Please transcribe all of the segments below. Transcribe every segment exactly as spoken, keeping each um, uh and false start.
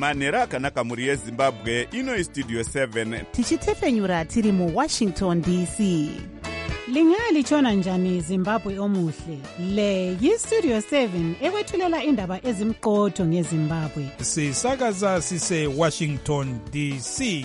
manhero akanaka mhuri yezimbabwe. Ino istudio seven tichitefenyura tiri muwashington D C. Lingalitshona njani Zimbabwe omuhle? Le yistudio seven ekwethulela indaba ezimqotho ngeZimbabwe. Sisakaza sise Washington D C.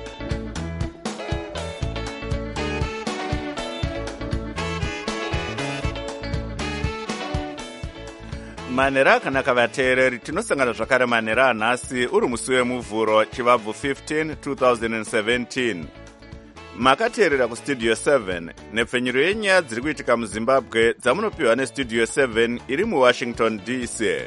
manhero akanaka vateereri, tinosangana zvakare manhero anhasi uri musi wemuvhuro chivabvu fifteen twenty seventeen. Makateerera kustudio seven nepfenyuro yenyaya dziri kuitika muzimbabwe dzamunopiwa nestudio seven iri muwashington D C.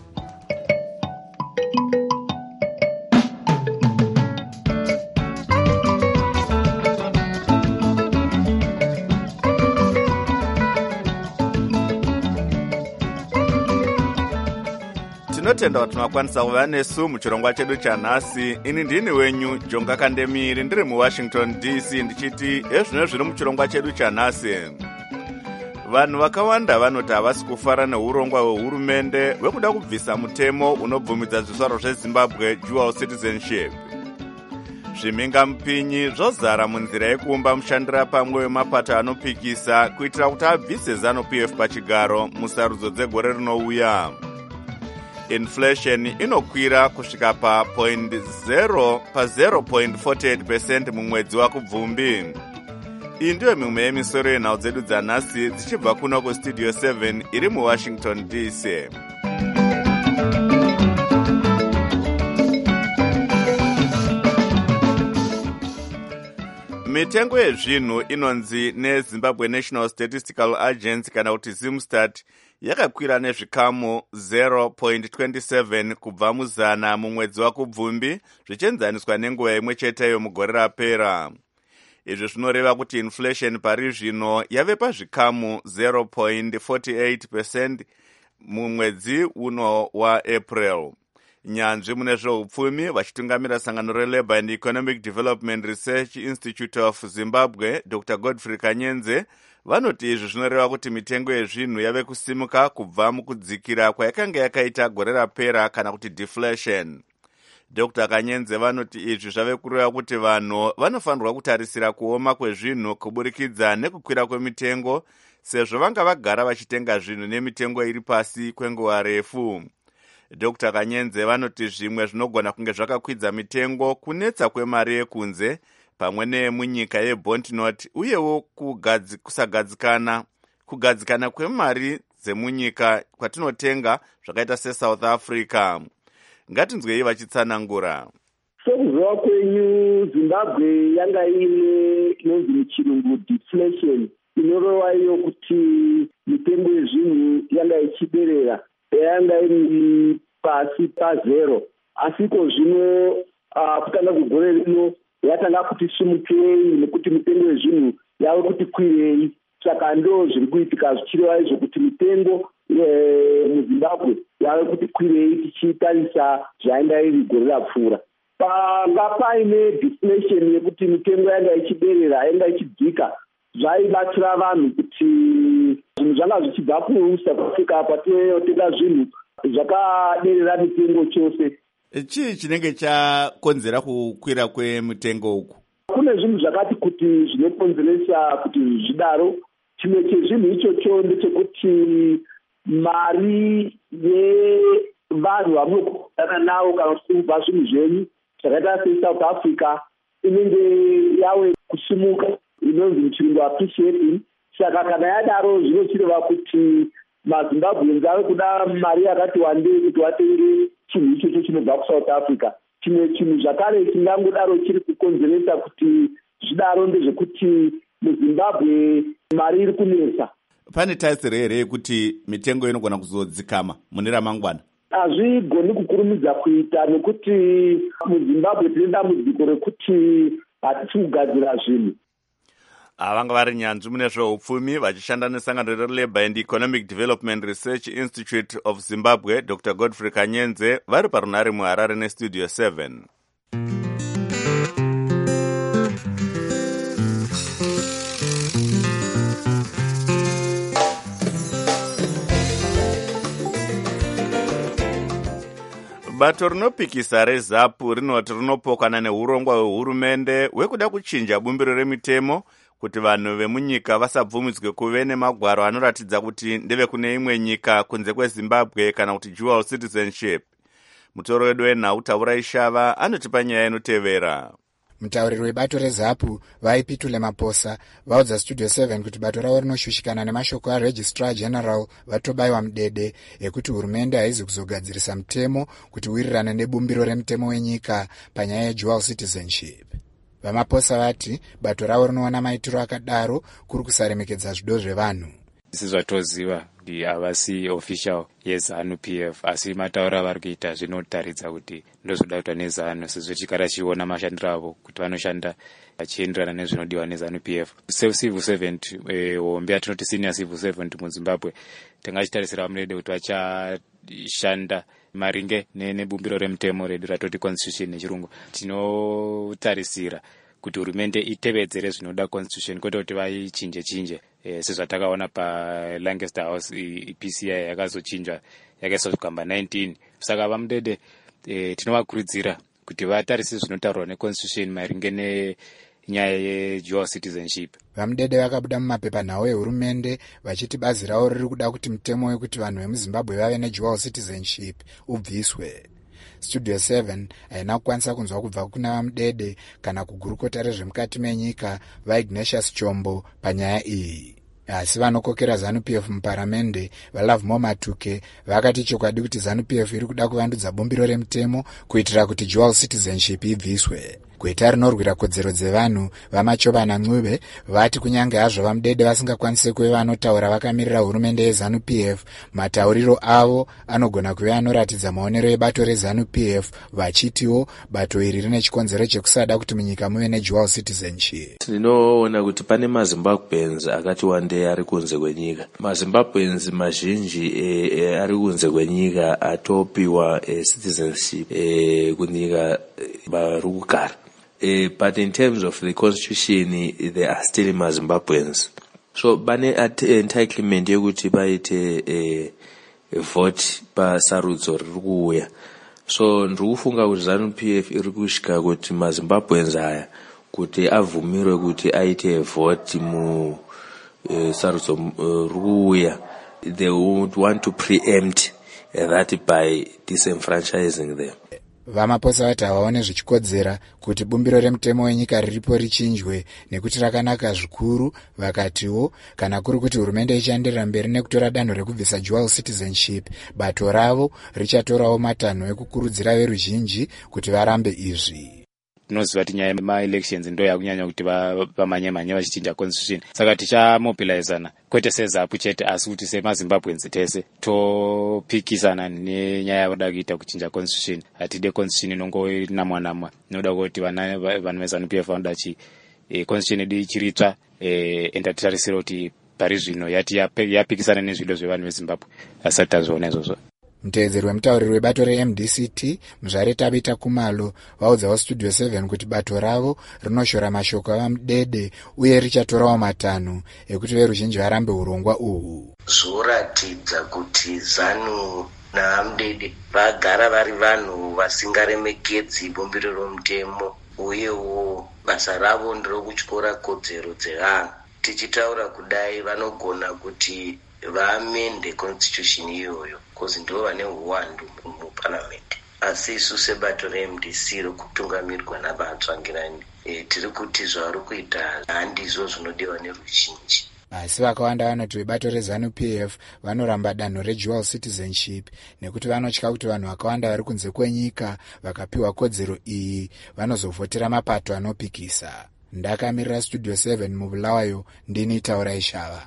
Tinotenda kuti makwanisa kuva nesu muchirongwa chedu chanhasi. Ini ndini wenyu Jonga Kandemiri ndiri muwashington D C ndichiti ezvino zviri muchirongwa chedu chanhasi. Vanhu vakawanda vanoti havasi kufara neurongwa hwehurumende hwekuda kubvisa mutemo unobvumidza zvizvarwa zveZimbabwe dual citizenship. Zvimhingamupinyi zvozara munzira yekuumba mushandira pamwe wemapato anopikisa kuitira kuti abvise ZANU-P F pachigaro musarudzo dzegore rinouya. Inflation inokwira kusvika pa zero point four eight percent mumwedzi waKubvumbi. Iyi ndiyo mimwe yemisoro yenhau dzedu dzanhasi dzichibva kuno kustudio seven iri muwashington D C. Mitengo yezvinhu inonzi neZimbabwe National Statistical Agency kana kuti Zimstat yakakwira nezvikamu zero point two seven kubva muzana mumwedzi waKubvumbi zvichienzaniswa nenguva imwe cheteyo mugore rapera. Izvi zvinoreva kuti inflation pari zvino yave pazvikamu zero point four eight percent mumwedzi uno waApril. Nyanzvi mune zveupfumi vachitungamira sangano reLabour and Economic Development Research Institute of Zimbabwe Doctor Godfrey Kanyenze vanoti izvi zvinoreva kuti mitengo yezvinhu yave kusimuka kubva mukudzikira kwayakanga yakaita gore rapera kana kuti deflation. Doctor Kanyenze vanoti izvi zvave kureva kuti vanhu vanofanirwa kutarisira kuoma kwezvinhu kuburikidza nekukwira kwemitengo sezvo vanga vagara vachitenga zvinhu nemitengo iri pasi kwenguva refu. Doctor Kanyenze vanoti zvimwe zvinogona kunge zvakakwidza mitengo kunetsa kwemari yekunze pamwe nemunyika yeBondnot uyewo kugadzi, kusagadzikana kugadzikana kwemari dzemunyika kwatinotenga zvakaita seSouth Africa. Ngatinzwei vachitsanangura. Sokuzova kwenyu Zimbabwe yanga ine inonzi muchirungu deflation inorova iyo kuti mitengo yezvinhu yanga ichiderera yanga iri pasi pazero, asiko zvino uh, kutanga kugore rino yatanga kuti simukei nekuti mitengo yezvinhu yave kuti kwirei. Saka ndo zviri kuitika zvichireva izvo kuti mitengo e, muZimbabwe yave kuti kwirei tichitarisa zvainga iri gore rapfuura. Panga paine deflation yekuti mitengo yanga ichiderera yanga ichidzika zvaibatsira vanhu kuti zvinhu zvanga zvichibva kuSouth Africa patinotenga zvinhu zvakaderera mitengo chose. Chii chinenge chakonzera kukwira kwemitengo uku? Kune zvinhu zvakati kuti zvinokonzeresa kuti zvidaro. Chimwe chezvinhu ichocho ndechekuti mari yevanhu vamunogara navo kana kubva zvinhu zvenyu zvakaita seSouth Africa inenge yawe kusimuka inonzi muchirungu appreciating. Saka kana yadaro zvinochireva kuti maZimbabweans ave kuda mari yakati wandei kuti watenge chinhu ichocho chinobva kuSouth Africa. Chimwe chinhu zvakare chingangodaro chiri kukonzeresa kuti zvidaro ndezvekuti muZimbabwe mari iri kunetsa. Pane tarisiro here yekuti mitengo inogona kuzodzikama mune ramangwana? Hazvigoni kukurumidza kuita nekuti muZimbabwe tine dambudziko rekuti hatisi kugadzira zvinhu. Avanga vari nyanzvi mune zveupfumi vachishanda nesangano reLabour and Economic Development Research Institute of Zimbabwe Doctor Godfrey Kanyenze vari parunhare muHarare nestudio seven. bato rinopikisa rezapu rinoti rinopokana neurongwa hwehurumende hwekuda kuchinja bumbiro remitemo kuti vanhu vemunyika vasabvumidzwe kuve nemagwaro anoratidza kuti ndeve kune imwe nyika kunze kwezimbabwe kana kuti dual citizenship. Mutoro wedu wenhau Taurai Shava anotipa nyaya inotevera. Mutauriri webato rezapu vaipitule maposa vaudza studio seven kuti bato ravo rinoshushikana nemashoko aregistrar general vatobayiwa mudede ekuti hurumende haizi kuzogadzirisa mutemo kuti wirirane nebumbiro remutemo wenyika panyaya yedual citizenship. Vamaposa vati bato ravo rinoona maitiro akadaro kuri kusaremekedza zvido zvevanhu. Isi zvatoziva kuti havasi official yeZANU P F asi matauro avari kuita zvinotaridza kuti ndozvoda kuitwa neZANU sezvo tikara chiona mashandiro avo kuti vanoshanda vachienderana nezvinodiwa neZANU P F. Civil servant hombe yatinoti senior civil servant muZimbabwe tingachitarisira vamurede kuti vachashanda maringe nebumbiro remutemo redu ratoti constitution nechirungu. Tinotarisira kuti hurumende itevedzere zvinoda constitution kwete kuti vaichinje chinje e, sezvatakaona paLancaster House P C I yakazochinjwa yakaiswa zvigamba nineteen. Saka vamudede e, tinovakurudzira kuti vatarise zvinotaurwa neconstitution maringe nenyaya yedual citizenship. Vamudede vakabuda mumapepanhau ehurumende vachiti bazi ravo riri kuda kuti mutemo wekuti vanhu vemuZimbabwe vave nedual citizenship ubviswe. Studio seven haina kukwanisa kunzwa kubva kuna vamudede kana kugurukota rezvemukati menyika vaIgnatius Chombo panyaya iyi. Asi vanokokera ZANU P F muparamende vaLovemore Matuke vakati chokwadi kuti ZANU P F iri kuda kuvandudza bumbiro remutemo kuitira kuti dual citizenship ibviswe. Gweta rinorwira kodzero dzevanhu vaMachovana Ncube vati kunyange hazvo vamudede vasingakwanise kuve vanotaura vakamirira hurumende yeZANU P F, matauriro avo anogona kuve anoratidza maonero ebato reZANU P F vachitiwo bato iri rine chikonzero chekusada kuti munyika muve nedual citizenship. Tinoona kuti pane maZimbabweans akati wandei ari kunze kwenyika. maZimbabweans mazhinji e, e, ari kunze kwenyika atopiwa e, citizenship e, kunyika vari kugara. Uh, but in terms of the constitution, they are still maZimbabweans. So, bane entitlement yekuti baite a vote pa sarudzo riri kuuya. So, ndiri kufunga kuti ZANU P F iri kusvika kuti maZimbabweans aya kuti avhumirwe kuti aite vote mu uh, sarudzo uh, riri kuuya. They would want to preempt uh, that by disenfranchising them. Vamaposa vati havaone zvichikodzera kuti bumbiro remutemo wenyika riripo richinjwe nekuti rakanaka zvikuru. Vakatiwo kana kuri kuti hurumende ichanderera mberi nekutora danho rekubvisa dual citizenship, bato ravo richatorawo matanho ekukurudzira veruzhinji kuti varambe izvi. Tinoziva kuti nyaya yemaelections ndo yakunyanya kuti vamanye-manye vachichinja constitution. Saka tichamobilizana kwete seZAPU chete asi kuti semaZimbabweans tese topikisana nenyaya yoda kuita kuchinja constitution. Hatide constitution inongonamwa-namwa. Inoda kuti vanhu veZANU P F vanoda chi e, constitution yedu ichiritsva e, enda titarisira kuti pari zvino yati yapikisana nezvido zvevanhu veZimbabwe asati tazviona izvozvo. Mutevedzeri wemutauriri webato reM D C T Muzvare Tabita Kumalo vaudzawo Studio seven kuti bato ravo rinoshora mashoko avamudede uye richatorawo matanho ekuti veruzhinji varambe urongwa uhu. Zvoratidza kuti ZANU naMudede vagara vari vanhu vasingaremekedzi bumbiro romutemo uyewo basa ravo nderokutyora kodzero dzevanhu. Tichitaura kudai vanogona kuti vaamende constitution iyoyo kozi ndo vane uwandu muparliament. Asi isu sebato reM D C rokutungamirirwa navatsvangirani e, tiri kuti zvavari kuita handizvo zvinodiwa neruzhinji. Asi vakawanda vanoti vebato reZANU P F vanoramba danho redual citizenship nekuti vanotya kuti vanhu vakawanda vari kunze kwenyika vakapiwa kodzero iyi vanozovhotera mapato anopikisa. Ndakamirira Studio seven muBulawayo, ndini Taurai Shava.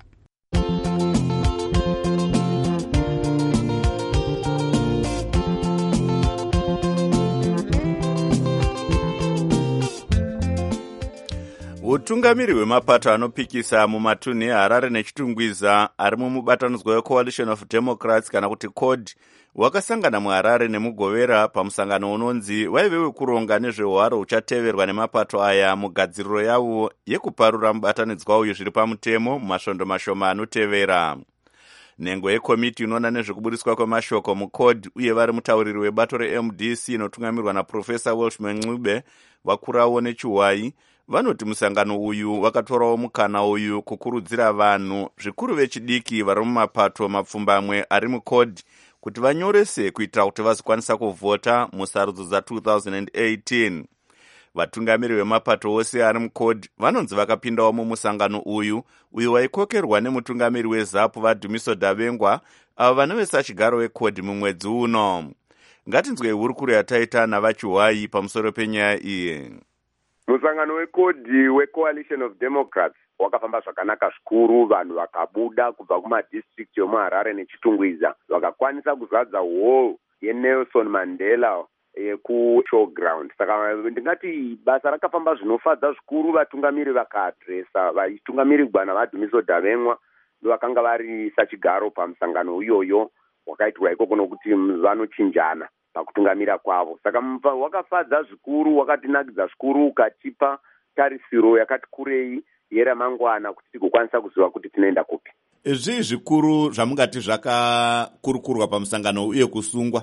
Utungamiri hwemapato anopikisa mumatunhu eHarare neChitungwiza ari mumubatanidzwa weCoalition of Democrats kana kuti C O D wakasangana muHarare nemuGovera pamusangano unonzi waive wekuronga nezvehwaro uchateverwa nemapato aya mugadziriro yavo yekuparura mubatanidzwa uyu zviri pamutemo mumasvondo mashoma anotevera. Nhengo yekomiti inoona nezvekubudiswa kwemashoko mucode uye vari mutauriri webato re-M D C inotungamirwa naProfesa Welshman Ncube vakurawo nechiwai vanoti musangano uyu wakatorawo mukana uyu kukurudzira vanhu zvikuru vechidiki vari mumapato mapfumbamwe ari mucode kuti vanyorese kuitira kuti vazokwanisa kuvhota musarudzo dza two thousand eighteen. Vatungamiri vemapato ose ari mucode vanonzi vakapindawo mumusangano uyu uyu waikokerwa nemutungamiri weZAPU vaDhumiso Davengwa avo vanovesa chigaro wecode mumwedzi uno. Ngatinzwe hurukuro yataita navachiwai pamusoro penyaya iyi. Musangano wecode weCoalition of Democrats wakafamba zvakanaka zvikuru, vanhu vakabuda kubva kumadistrict yomuHarare neChitungwiza vakakwanisa kuzadza hall yeNelson Mandela yekushowground. Saka ndingati basa rakafamba zvinofadza zvikuru, vatungamiri vakaadresa, vatungamirigwa navaDhumiso Davengwa ndovakanga vari sachigaro pamusangano iyoyo wakaitwa ikoko nokuti vanochinjana pakutungamira kwavo. Saka wakafadza zvikuru, wakatinakidza zvikuru, ukatipa tarisiro yakati kurei yeramangwana kuti tigokwanisa kuziva kuti tinoenda kupi. Zvii zvikuru zvamungati zvakakurukurwa pamusangano uye kusungwa?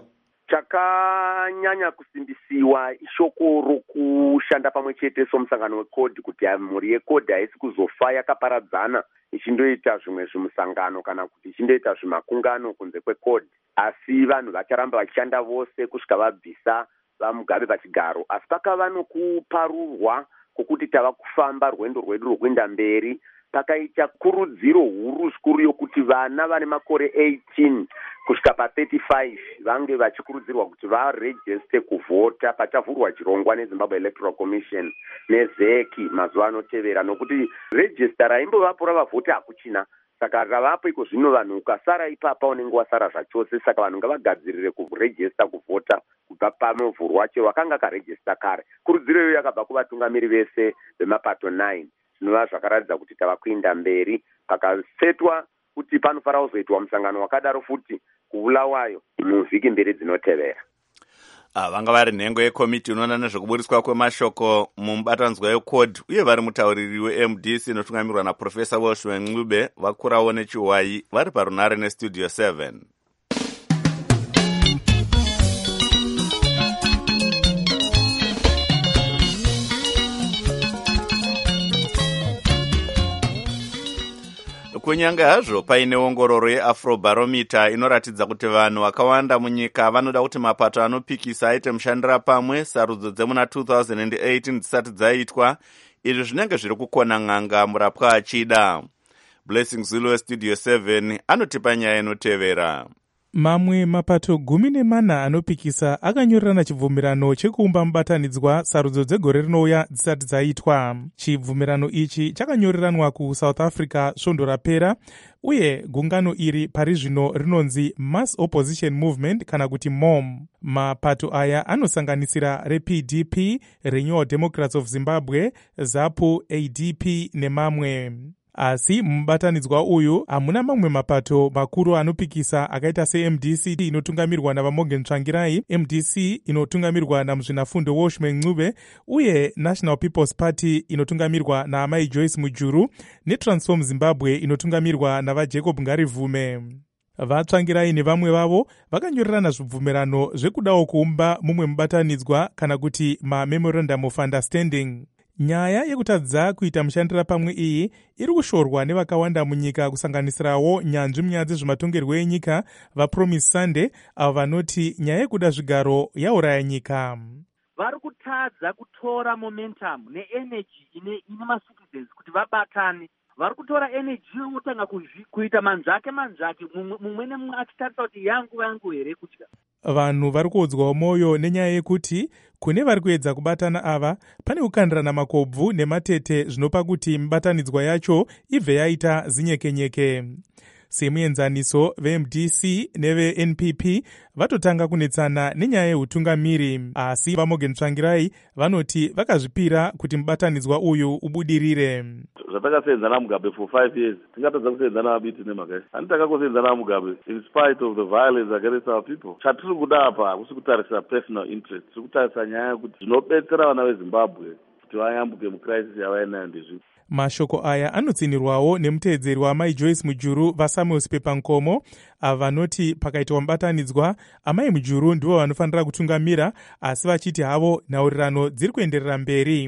Chakanyanya kusimbisiwa ishoko rokushanda pamwe chete somusangano wecode, kuti mhuri yecode haisi kuzofa yakaparadzana ichindoita zvimwe zvimusangano kana kuti ichindoita zvimakungano kunze kwecode, asi vanhu vacharamba vachishanda vose kusvika vabvisa vaMugabe pachigaro. Asi pakava nokuparurwa kwokuti tava kufamba rwendo rwedu rwokuenda mberi, pakaita kurudziro huru zvikuru yokuti vana vane makore eighteen kusvika pa-thirty-five vange vachikurudzirwa kuti varejiste kuvhota pachavhurwa chirongwa neZimbabwe Electoral Commission nezeki mazuva anotevera, nokuti rejista raimbovapo ravavhoti hakuchina. Saka ravapo iko zvino vanhu ukasara ipapa unenge wasara zvachose. Saka vanhu ngavagadzirire kurejista kuvhota kubva pamovhurwa chero wakanga akarejista kare. Kurudziro iyoyo yakabva kuvatungamiri vese vemapato nine. Zvinova zvakaratidza kuti tava kuenda mberi, pakasetwa kuti panofanira kuzoitwa musangano wakadaro futi kuvulawayo muvhiki mbiri dzinotevera. Ah, vanga vari nhengo yekomiti inoona nezvekubudiswa kwemashoko mumubatanidzwa wecode uye vari mutauriri we-M D C inotungamirwa naProfesa Welshman Ncube vakurawo nechiwai vari parunare nestudio seven. Kunyange hazvo paine ongororo yeAfrobarometer inoratidza kuti vanhu vakawanda munyika vanoda kuti mapato anopikisa aite mushandira pamwe sarudzo dzemuna two thousand eighteen dzisati dzaitwa, izvi zvinenge zviri kukona n'anga murapwa achida. Blessing Zulu westudio seven anotipa nyaya inotevera. Mamwe mapato gumi nemana anopikisa akanyorerana chibvumirano chekuumba mubatanidzwa sarudzo dzegore rinouya dzisati dzaitwa. Chibvumirano ichi chakanyoreranwa kuSouth Africa svondo rapera, uye gungano iri pari zvino rinonzi Mass Opposition Movement kana kuti M O M. Mapato aya anosanganisira reP D P, Renewal Democrats of Zimbabwe, ZAPU, A D P nemamwe. Asi mubatanidzwa uyu hamuna mamwe mapato makuru anopikisa akaita se-M D C inotungamirwa navaMorgan Tsvangirai, M D C inotungamirwa namuzvinafundo Welshman Ncube, uye National People's Party inotungamirwa naamai Joyce Mujuru, neTransform Zimbabwe inotungamirwa navaJacob Ngarivume. VaTsvangirai nevamwe vavo vakanyorerana zvibvumirano zvekudawo kuumba mumwe mubatanidzwa kana kuti ma-Memorandum of Understanding. Nyaya yekutadza kuita mushandira pamwe iyi iri kushorwa nevakawanda munyika, kusanganisirawo nyanzvi munyaya dzezvematongerwo enyika vaPromise Sunday, avo vanoti nyaya yekuda zvigaro yauraya nyika. Vari kutadza kutora momentum neenergy ine ine macitizens kuti vabatane. Vari kutora energy yotanga kuita manzvake manzvake, mumwe nemumwe achitarisa kuti yangu yangu here kutya. Vanhu vari kuodzwawo mwoyo nenyaya yekuti kune vari kuedza kubatana ava pane kukandirana makobvu nematete zvinopa kuti mibatanidzwa yacho ibve yaita zinyekenyeke. Semuenzaniso ve-M D C neve-N P P vatotanga kunetsana nenyaya yeutungamiri, asi vaMorgan Tsvangirai vanoti vakazvipira kuti mubatanidzwa uyu ubudirire. Zvatakasenzana Mugabe for five years tingatadza kusenzana abiti nemhaka iyi. Handitaka kusenzana Mugabe in spite of the violence against our people. Chatiri kuda apa hakusi kutarisa personal interest, tiri kutarisa nyaya yekuti zvinobetsera vana veZimbabwe kuti vayambuke mucrisis yavainayo ndezvi. Mashoko aya anotsinirwawo nemuteedzeri waamai Joyce Mujuru vaSamuels Pepankomo, ava vanoti pakaitwa mubatanidzwa amai Mujuru ndivo vanofanira kutungamira, asi vachiti havo nhaurirano dziri kuenderera mberi.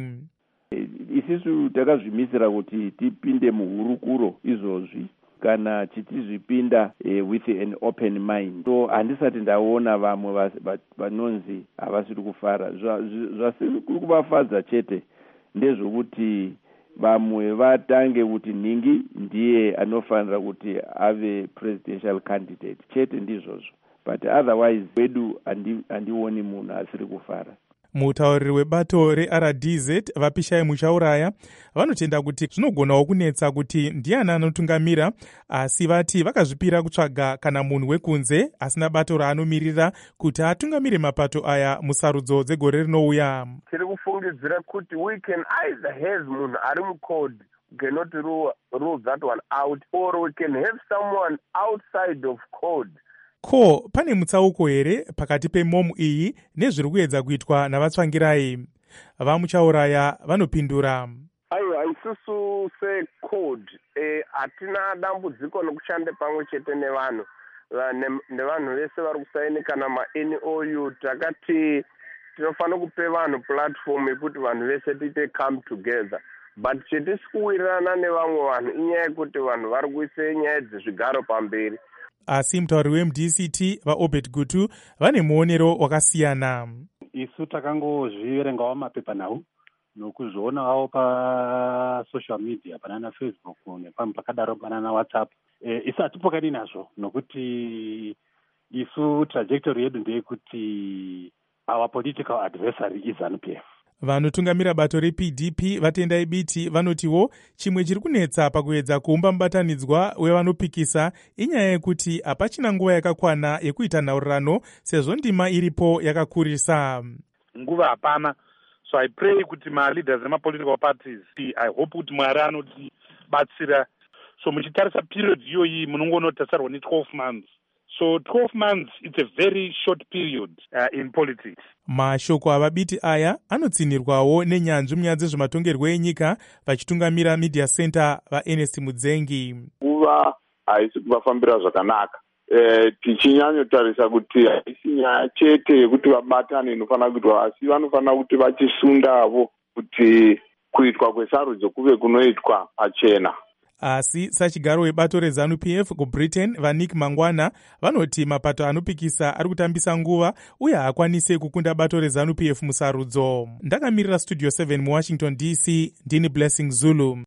Isisu takazvimisira kuti tipinde muhurukuro izvozvi kana tichizvipinda eh, with an open mind. So handisati ndaona vamwe vanonzi havasiri kufara. Zvasiri kuvafadza chete ndezvokuti vamwe vatange kuti Ningi ndiye anofanira kuti ave presidential candidate chete ndizvozvo, but otherwise wedu handioni munhu asiri kufara. Mutauriri webato reR D Z Vapishai Muchauraya vanotenda kuti zvinogonawo kunetsa kuti ndiani anotungamira, asi vati vakazvipira kutsvaga kana munhu wekunze asina bato raanomirira kuti atungamire mapato aya musarudzo dzegore rinouya. Tiri kufungidzira kuti we can either have munhu ari mukode cannot rule, rule that one out, or we can have someone outside of code. Ko pane mutsauko here pakati pemomu iyi nezviri kuedza kuitwa navatsvangirai? Vamuchauraya vanopindura. Aiwa, isusu secode hatina e, dambudziko nokushande pamwe chete nevanhu nevanhu vese vari kusaini kana ma-N O U. Takati tinofanira kupe vanhu platform yekuti vanhu vese tiite come together, but chetisi kuwirirana nevamwe vanhu inyaya yekuti vanhu vari kuise nyaya dzezvigaro pamberi. Asi mutauriri weM D C T vaObed Gutu vane muonero wakasiyana. Isu takangozviverengawo mapepanhau nokuzvionawo pasocial media panana Facebook nepamwe pakadaro panana WhatsApp. E, isu hatipokani nazvo nokuti isu trajectory yedu ndeyekuti our political adversary is ZANU P F. Vanotungamira bato reP D P vatendai biti vanotiwo chimwe chiri kunetsa pakuedza kuumba mubatanidzwa wevanopikisa inyaya yekuti hapachina nguva yakakwana yekuita nhaurirano sezvo ndima iripo yakakurisa. Nguva hapana. So I pray kuti ma-leaders nema-political parties, I hope kuti Mwari anotibatsira. So muchitarisa period iyoyi munongonotasarwa ne twelve months. So twelve months, it's a very short period uh, in politics. Mashoko avabiti aya anotsinirwawo nenyanzvi munyaya dzezvematongerwo enyika vachitungamira Media Center vaErnest Mudzengi. Nguva haisi kuvafambira zvakanaka. E, tichinyanyotarisa kuti haisi nyaya chete yekuti vabatane inofanira kuitwa, asi vanofanira kuti vachisundavo kuti kuitwa kwesarudzo kuve kunoitwa pachena. Asi sachigaro webato reZANU P F kuBritain vaNick Mangwana vanoti mapato anopikisa ari kutambisa nguva uye haakwanise kukunda bato reZANU P F musarudzo. Ndakamirira Studio seven muWashington D C, ndini Blessing Zulu.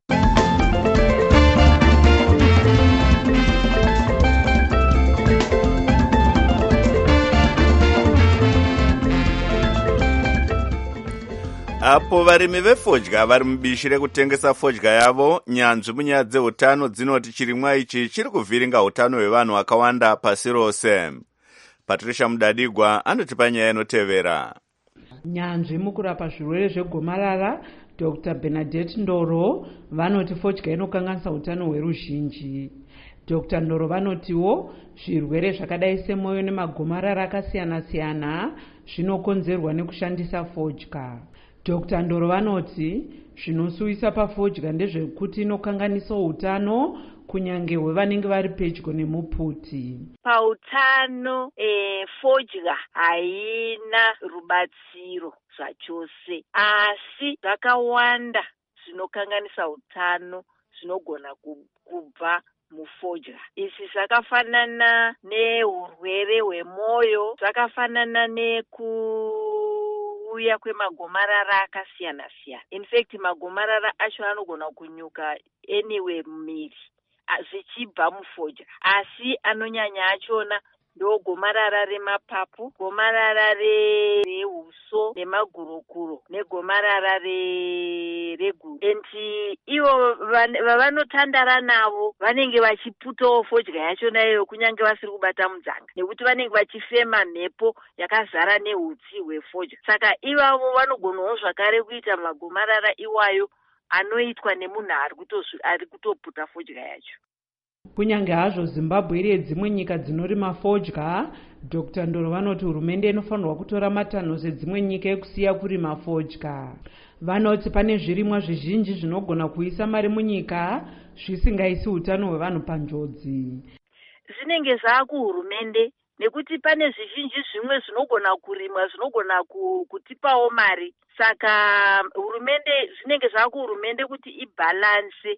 Apo varimi vefodya vari mubishi rekutengesa fodya yavo, nyanzvi munyaya dzeutano dzinoti chirimwa ichi chiri kuvhiringa utano hwevanhu vakawanda pasi rose. Patricia Mudadigwa anotipa nyaya inotevera. Nyanzvi mukurapa zvirwere zvegomarara Doctor Bernadette Ndoro vanoti fodya inokanganisa utano hweruzhinji. Doctor Ndoro vanotiwo zvirwere zvakadai semwoyo nemagomarara akasiyana siyana zvinokonzerwa nekushandisa fodya. Doctor Ndoro vanoti zvinosuwisa pafodya ndezvekuti inokanganisa utano kunyange hwevanenge vari pedyo nemuputi. Pautano e, fodya haina rubatsiro zvachose, asi zvakawanda zvinokanganisa utano zvinogona kubva mufodya. Izvi zvakafanana neurwere hwemwoyo, zvakafanana neku uya kwemagomarara akasiyana siyana. In fact magomarara acho anogona kunyuka anywhere mumiri zvichibva mufodya, asi anonyanya achona ndo gomarara remapapu, gomarara rehuso nemagurukuro negomarara reguru. And ivo vavanotandara navo vanenge vachiputawo fodya yachona iyoyo kunyange vasiri kubata mudzanga, nekuti vanenge vachifema mhepo yakazara nehutsi hwefodya. Saka ivavo vanogonawo zvakare kuita magomarara iwayo anoitwa nemunhu ari kutoputa fodya yacho. kunyange hazvo zimbabwe iri yedzimwe nyika dzinorima fodya, Dr Ndoro vanoti hurumende inofanirwa kutora matanho sedzimwe nyika ekusiya kurima fodya. Vanoti pane zvirimwa zvizhinji zvinogona kuisa mari munyika zvisingaisi utano hwevanhu panjodzi. Zvinenge zvaakuhurumende nekuti pane zvizhinji zvimwe zvinogona kurimwa zvinogona kutipawo mari. Saka hurumende zvinenge zvaakuhurumende kuti ibhalanse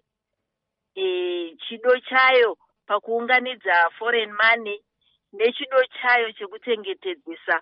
e, chido chayo pakuunganidza foreign money nechido chayo chekuchengetedzesa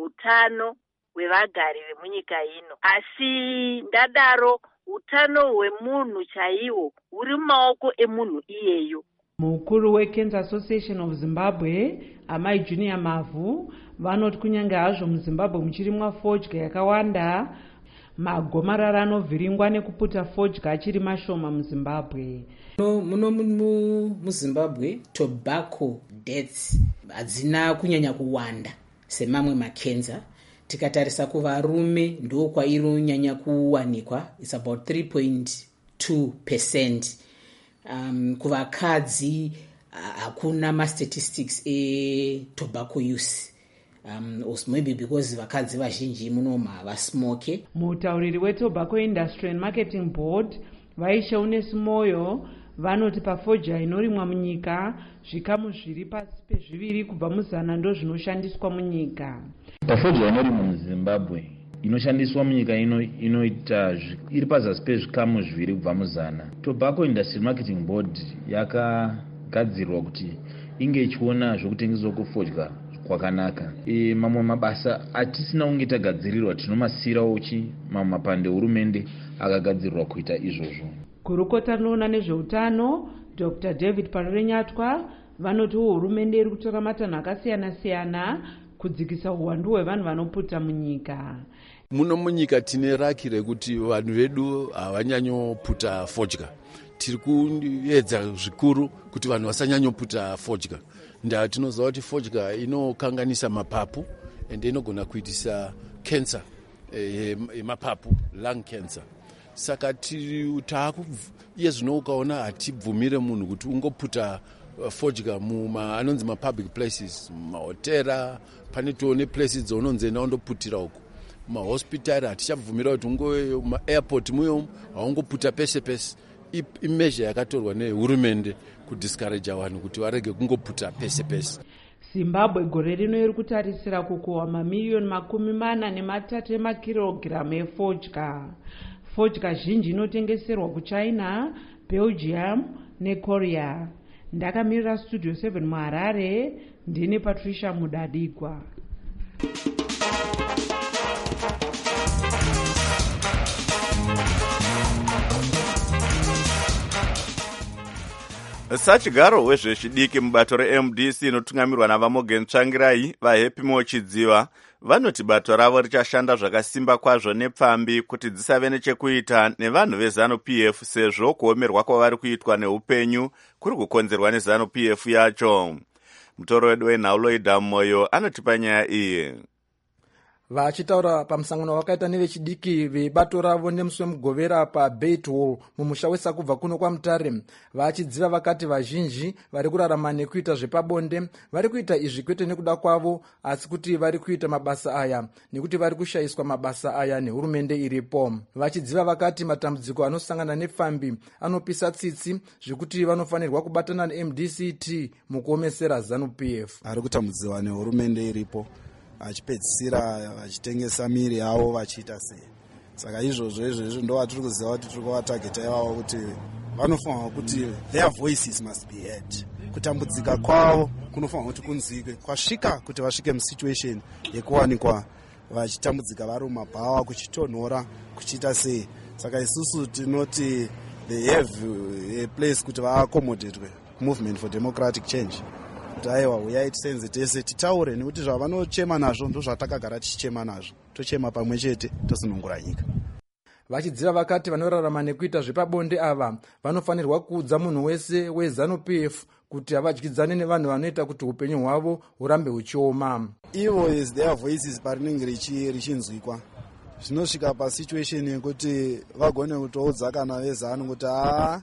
utano hwevagari vemunyika ino. Asi ndadaro utano hwemunhu chaiwo huri mumaoko emunhu iyeyo. Mukuru weCancer Association of Zimbabwe, Amai Junior Mavu, vanoti kunyange hazvo muZimbabwe muchirimwa fodya yakawanda, magomarara anovhiringwa nekuputa fodya achiri mashoma muZimbabwe. Muno muZimbabwe tobacco deaths hadzina kunyanya kuwanda semamwe makenza. Tikatarisa kuvarume ndo kwaironyanya kuwanikwa, it's about three point two percent. Um, kuvakadzi hakuna uh, ma-statistics e-tobacco use. Um, also maybe because vakadzi vazhinji munoma havasmoke. Mutauriri weTobacco Industry and Marketing Board Vaisha Unesi Moyo vanoti pafodya inorimwa munyika zvikamu zviri pasi pezviviri kubva muzana ndo zvinoshandiswa munyika. Pafodya inorimwa muZimbabwe inoshandiswa munyika ino inoita iri pazasi pezvikamu zviviri kubva muzana. Tobacco Industry Marketing Board yakagadzirwa kuti inge ichiona zvokutengeswa kwefodya kwakanaka. E, mamwe mabasa atisina kunge tagadzirirwa tinomasirawo chi mamwe mapande hurumende akagadzirirwa kuita izvozvo. Kurukota noona nezveutano Dr David Parurenyatwa vanoti hurumende iri kutora matanho akasiyana siyana kudzikisa uwandu hwevanhu vanoputa munyika. Muno munyika tine raki rekuti vanhu vedu havanyanyoputa fodya. Tiri kuedza zvikuru kuti vanhu vasanyanyoputa fodya. Ndaa tinoziva kuti fodya inokanganisa mapapu ende inogona kuitisa cancer yemapapu, lung cancer. Saka tiri taku iye zvino ukaona hatibvumire munhu kuti ungoputa fodya muma anonzi ma public places, mahotera, pane toone places dzaunonzi enda undoputira uko. Mahospitari hatichabvumira kuti ungowe maairport muyo haungoputa pese pese. Imeasure yakatorwa nehurumende kudiscourage vanhu kuti varege kungoputa pese pese. Zimbabwe gore rino iri kutarisira kukohwa mamiliyoni makumi mana nematatu emakirogiramu efodya. Fodya zhinji inotengeserwa kuChina, Belgium neKorea. Ndakamirira Studio seven muHarare, ndine Patricia Mudadigwa. Sachigaro wezvechidiki mubato reM D C inotungamirwa naVamogen Tsvangirai vaHappy Mochidziva vanoti bato ravo richashanda zvakasimba kwazvo nepfambi kuti dzisave nechekuita nevanhu veZanu-P F sezvo kuomerwa kwavari kuitwa neupenyu kuri kukonzerwa neZanu-P F yacho. Mutoro wedu weNhauloida Moyo anotipa nyaya iyi. Vachitaura pamusangano wakaita nevechidiki vebato ravo nemusi wemugovera paBait Hall mumusha weSakubva kuno kwaMutare, vachidziva vakati vazhinji vari kurarama nekuita zvepabonde vari kuita izvi kwete nekuda kwavo asi kuti vari kuita mabasa aya nekuti vari kushayiswa mabasa aya nehurumende iripo. Vachidziva vakati matambudziko anosangana nepfambi anopisa tsitsi zvekuti vanofanirwa kubatana neM D C T mukuomesera Zanu-P F. Ari kutambudziwa nehurumende iripo achipedzisira vachitengesa miri yavo vachiita sei. Saka izvozvo izvozvo ndo vatiri kuziva kuti tiri kuvatageta ivavo kuti vanofanirwa kuti their voices must be heard. Kutambudzika kwavo kunofanirwa kuti kunzike kwasvika kuti vasvike musituation yekuwanikwa vachitambudzika vari mumabhawa kuchitonhora kuchiita sei. Saka isusu tinoti they have a place kuti vaaccommodate movement for democratic change. Aiwa uyai tisenze tese titaure nekuti zvavanochema nazvo ndo zvatakagara tichichema nazvo, tochema pamwe chete tosunungura nyika. Vachidziva vakati vanorarama nekuita zvepabonde ava vanofanirwa kuudza munhu wese weZanu-P F kuti havadyidzane nevanhu vanoita kuti upenyu hwavo hurambe huchioma. Ivo is their voices parinenge richinzwikwa. Zvinosvika pasituation yekuti vagone kutoudza kana veZanu kuti haa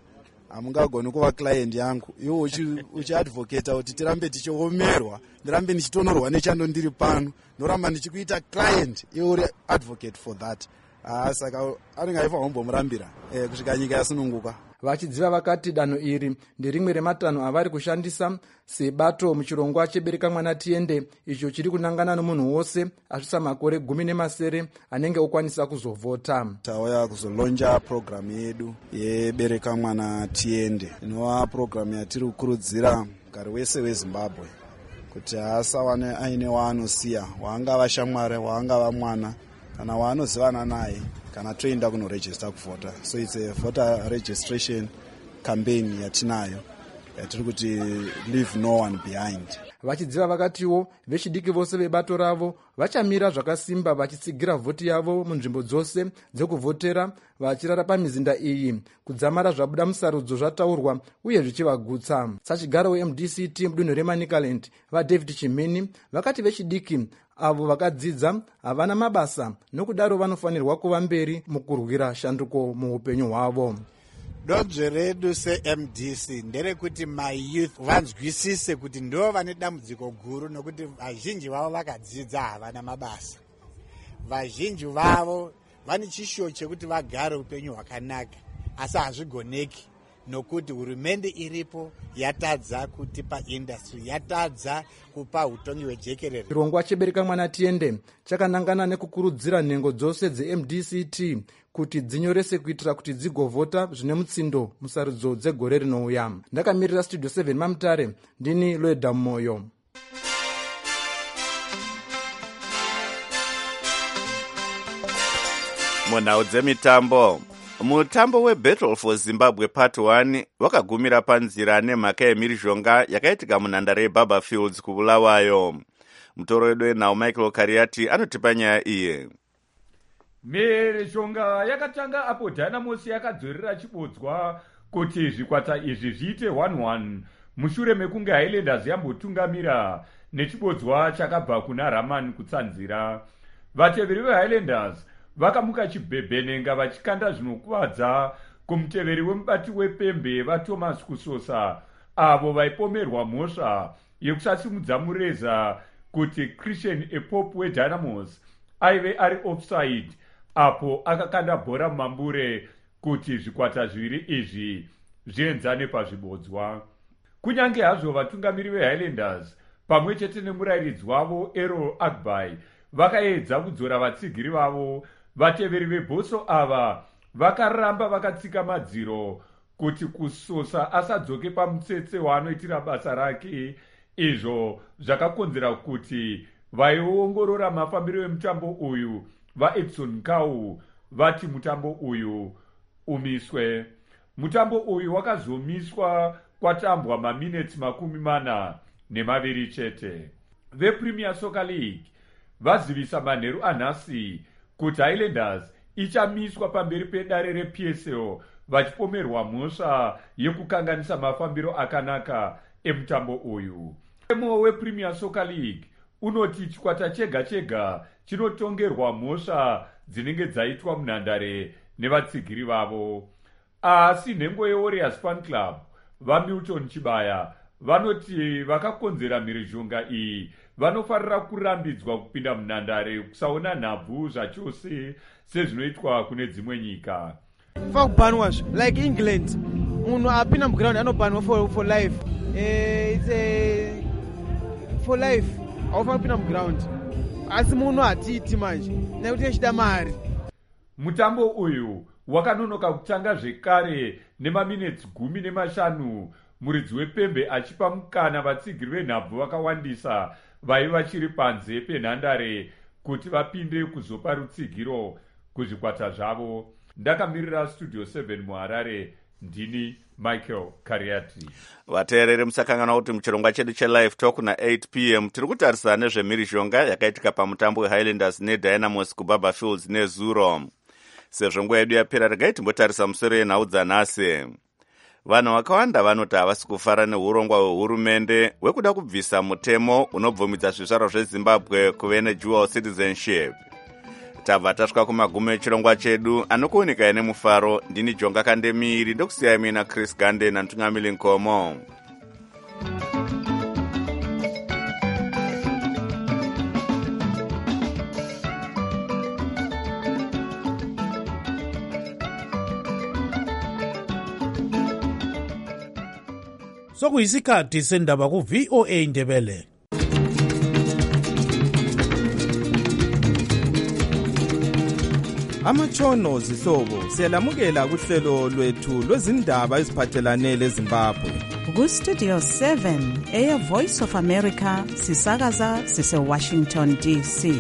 hamungagoni kuva client yangu iwo uchiadvocata kuti tirambe tichiomerwa ndirambe ndichitonorwa nechando ndiri pano noramba ndichikuita client iwe uri advocate for that. Ah, saka anenge aifanwa kumbomurambira eh, kusvika nyika yasununguka. Vachidziva vakati danho iri nderimwe rematanho avari kushandisa sebato muchirongwa chebereka mwana tiende, icho chiri kunangana nomunhu wose asvitsa makore gumi nemasere anenge okwanisa kuzovhota. Tauya kuzolonja programu yedu yebereka mwana tiende, inova programu yatiri kukurudzira mugari wese weZimbabwe kuti asawane aine waanosiya, waangava shamwari, waangava mwana kana waanozivana naye kana toenda kunoregister kuvhota. So it's a voter registration campaign yatinayo yatiri kuti leave no one behind. Vachidziva vakatiwo vechidiki vose vebato ravo vachamira zvakasimba vachitsigira vhoti yavo munzvimbo dzose dzekuvhotera, vachirara pamizinda iyi kudzamara zvabuda musarudzo zvataurwa uye zvichivagutsa. Sachigaro weM D C T mudunhu reManicaland vaDavid Chimeni vakati vechidiki avo vakadzidza havana mabasa, nokudaro vanofanirwa kuva mberi mukurwira shanduko muupenyu hwavo. Donzvo redu seM D C nderekuti mayouth vanzwisise kuti ndo vane dambudziko guru, nokuti vazhinji vavo vakadzidza havana mabasa. Vazhinji vavo vane chishuwo chekuti vagare upenyu hwakanaka, asi hazvigoneki nokuti hurumende iripo yatadza kutipa industry, yatadza kupa utongi hwejekerere. Chirongwa chebereka mwana tiende chakanangana nekukurudzira nhengo dzose dzeM D C T kuti dzinyorese kuitira kuti dzigovhota zvine mutsindo musarudzo dzegore rinouya. Ndakamirira Studio seven Mamutare, ndini Loeda Moyo. Munhau dzemitambo. Mutambo weBattle for Zimbabwe Part one wakagumira panzira nemhaka yemhirizhonga yakaitika munhandare yeBaba Fields kuBulawayo. Mutoro wedu wenhau Michael Kariati anotipa nyaya iye. Mhirizhonga yakatanga apo Dynamos yakadzorera chibodzwa kuti zvikwata izvi zviite one one mushure mekunge Highlanders yambotungamira nechibodzwa chakabva kuna Raman kutsanzira. Vateveri veHighlanders vakamuka chibhebhenenga vachikanda zvinokuvadza kumuteveri wemubati wepembe vaThomas Kusosa, avo vaipomerwa mhosva yekusasimudza mureza kuti Christian Epope weDynamos aive ari offside apo akakanda bhora mumambure kuti zvikwata zviviri izvi zvienzane pazvibodzwa. Kunyange hazvo vatungamiri veHighlanders pamwe chete nemurairidzi wavo Errol Agbai vakaedza kudzora vatsigiri vavo, vateveri vebhoso ava vakaramba vakatsika madziro kuti Kusosa asadzoke pamutsetse waanoitira basa rake. Izvo zvakakonzera kuti vaiongorora mafambiro emutambo uyu vaEdson Kau vati mutambo uyu umiswe. Mutambo uyu wakazomiswa kwatambwa maminitsi makumi mana nemaviri chete. VePremier Soccer League vazivisa manheru anhasi kuti Highlanders ichamiswa pamberi pedare reP S L vachipomerwa mhosva yekukanganisa mafambiro akanaka emutambo uyu. Memo wePremier Soccer League unoti chikwata chega chega chinotongerwa mhosva dzinenge dzaitwa munhandare nevatsigiri vavo. Asi nhengo yeWarriors Fan Club vaMilton Chibaya vanoti vakakonzera mhirizhonga iyi vanofarira kurambidzwa kupinda munhandare kusaona nhabvu zvachose sezvinoitwa kune dzimwe nyika. Fakubanwa like England, munhu apinda muground anobanwa for for life. Eh, it's a for life. Aufana kupinda muground. Asi munhu atiiti manje nekuti echida mari. Mutambo uyu wakanonoka kutanga zvekare nemaminitsi gumi nemashanu, muridzi wepembe achipa mukana vatsigiri venhabvu vakawandisa vai vachiri panze penhandare kuti vapinde kuzopa rutsigiro kuzvikwata zvavo. Ndakamirira Studio seven muHarare, ndini Michael Kariati. Vateereri musakangana kuti muchirongwa chedu chelive talk na eight p m tiri kutarisana nezvemhirizhonga yakaitika pamutambo weHighlanders neDynamos kuBaba Fields nezuro. Sezvo nguva yedu yapera, regai timbotarisa musoro yenhau dzanhasi. Vanhu vakawanda vanoti havasi kufara neurongwa hwehurumende hwekuda kubvisa mutemo unobvumidza zvizvarwa zveZimbabwe kuve nedual citizenship. tabva tasvika kumagumo echirongwa chedu anokuunika ine mufaro. Ndini Jonga Kandemiri ndokusiyai mina Chris Gande nantungamili Nkomo. Sokuyisikhathi sendaba ku V O A Ndebele. Amatshono zihlobo siyalamukela kuhlelo lwethu lwezindaba eziphathelane leZimbabwe. Ku Studio seven eya Voice of America sisakaza sise Washington D C.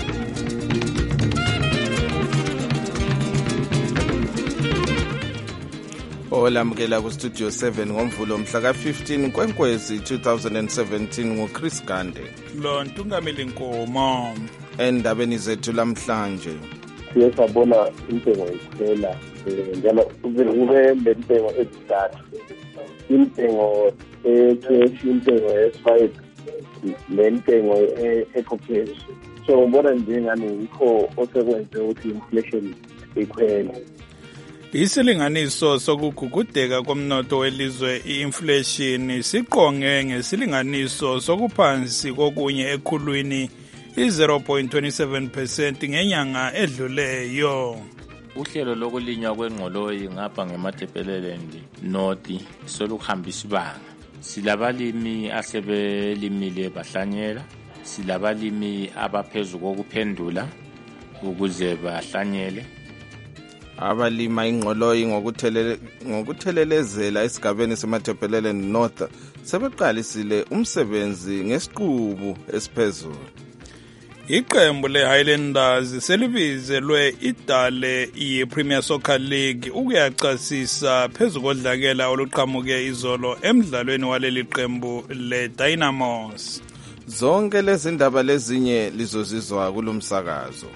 Olamukela ku Studio seven ngomvulo mhla ka fifteen Nkwenkwezi twenty seventeen ngo Chris Gande. Lo ntungameli Nkomo. Endabeni zethu lamhlanje. Siye sabona intengo ikhwela njalo kube lentengo ezintathu. Intengo e-cash, intengo e-five, lentengo e-eco-cash. So ngibona njengani yikho osekwenze ukuthi inflation ikhwele. Isilinganiso sokugugudeka komnotho welizwe i-inflation siqonge ngesilinganiso sokuphansi kokunye ekhulwini i-zero point two seven percent ngenyanga edluleyo. Uhlelo lokulinywa kwengqoloyi ngapha ngeMatebeleland North solukuhambisa ibanga. Silabalimi asebelimile bahlanyela, silabalimi abaphezulu kokuphendula ukuze bahlanyele. Abalima ingqoloyi ngokuthelele ngokuthelelezela esigabeni seMatebeleland North sebeqalisile umsebenzi ngesiqubu esiphezulu. Iqembu le-Highlanders selibizelwe idale ye-Premier Soccer League ukuyachasisa phezu kodlakela oluqhamuke izolo emdlalweni waleli qembu le-Dynamos. Zonke lezi ndaba lezinye lizozizwa kulomsakazo.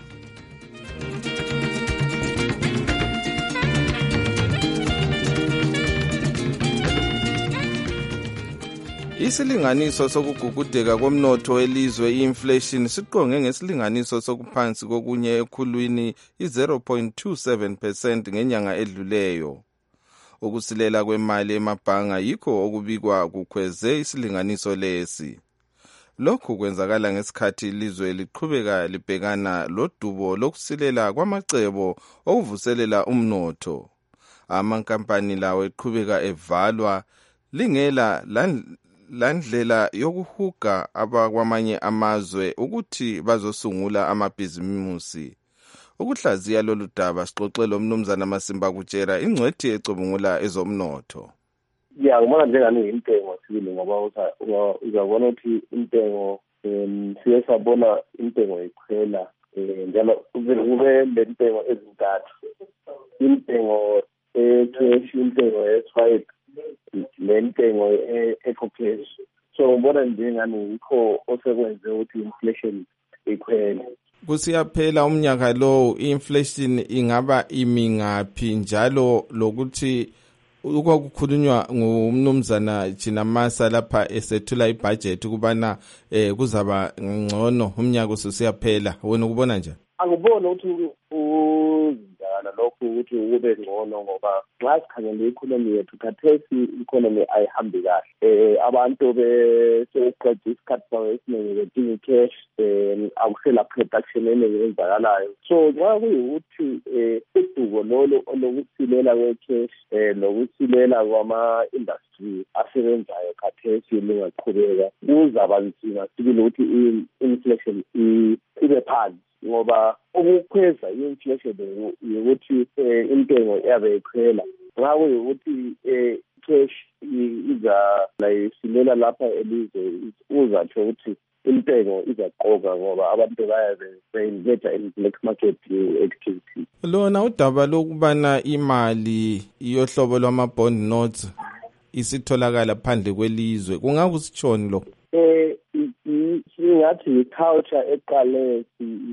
Isilinganiso sokugugudeka komnotho welizwe i-inflation siqonge ngesilinganiso sokuphansi kokunye ekhulwini i-zero point two seven percent ngenyanga edluleyo. Ukusilela kwemali emabhanga yikho okubikwa kukhweze isilinganiso lesi. Lokhu kwenzakala ngesikhathi ilizwe liqhubeka libhekana lodubo lokusilela kwamacebo okuvuselela umnotho. Amankampani lawo eqhubeka evalwa lingela landlela yokuhuga abakwamanye amazwe ukuthi bazosungula amabhizimusi. Ukuhlaziya lolu daba sixoxele umnumzana Masimba Kutshera ingcwethi ecubungula ezomnotho. Ya ngibona njengani intengo sibili ngoba uzabona ukuthi intengo siye sabona intengo ikhwela njalo kube lentengo ezintathu. Intengo e-cash, intengo e-five, lentengo e-eco-cash. So ngibona njengani yikho osekwenze ukuthi inflation ikhwele. Kusiyaphela umnyaka lo inflation ingaba imingaphi njalo lokuthi ukukhulunywa ngumnumzana Chinamasa lapha esethula ibudget kubana eh kuzaba ngcono umnyaka ususiyaphela. Wena ukubona njani? Angiboni ukuthi uzana lokho ukuthi ube ngcono ngoba xa sikhangele economy yethu khathesi economy ayihambi kahle. Eh abantu beseqedwe isikhathi sawo esiningi bedinga cash, akusela production eningi enzakalayo. So xa kuyukuthi udubo lolo olokusilela kwe-cash nokusilela kwama-industry asebenzayo khathesi lingaqhubeka kuzaba nzima sibili ukuthi i-inflation ibe phansi. Ngoba ukukhweza i-inflation ukuthi intengo yabe ikhwela nxa kuyukuthi cash iza layisilela lapha elizwe uzatsho ukuthi intengo izaqoka ngoba abantu bayabe be-investa in black market activity. Lona udaba lokubana imali iyohlobo lwama-bond notes isitholakala phandle kwelizwe kungakusitshoni lo? Eh singathi i-culture eqale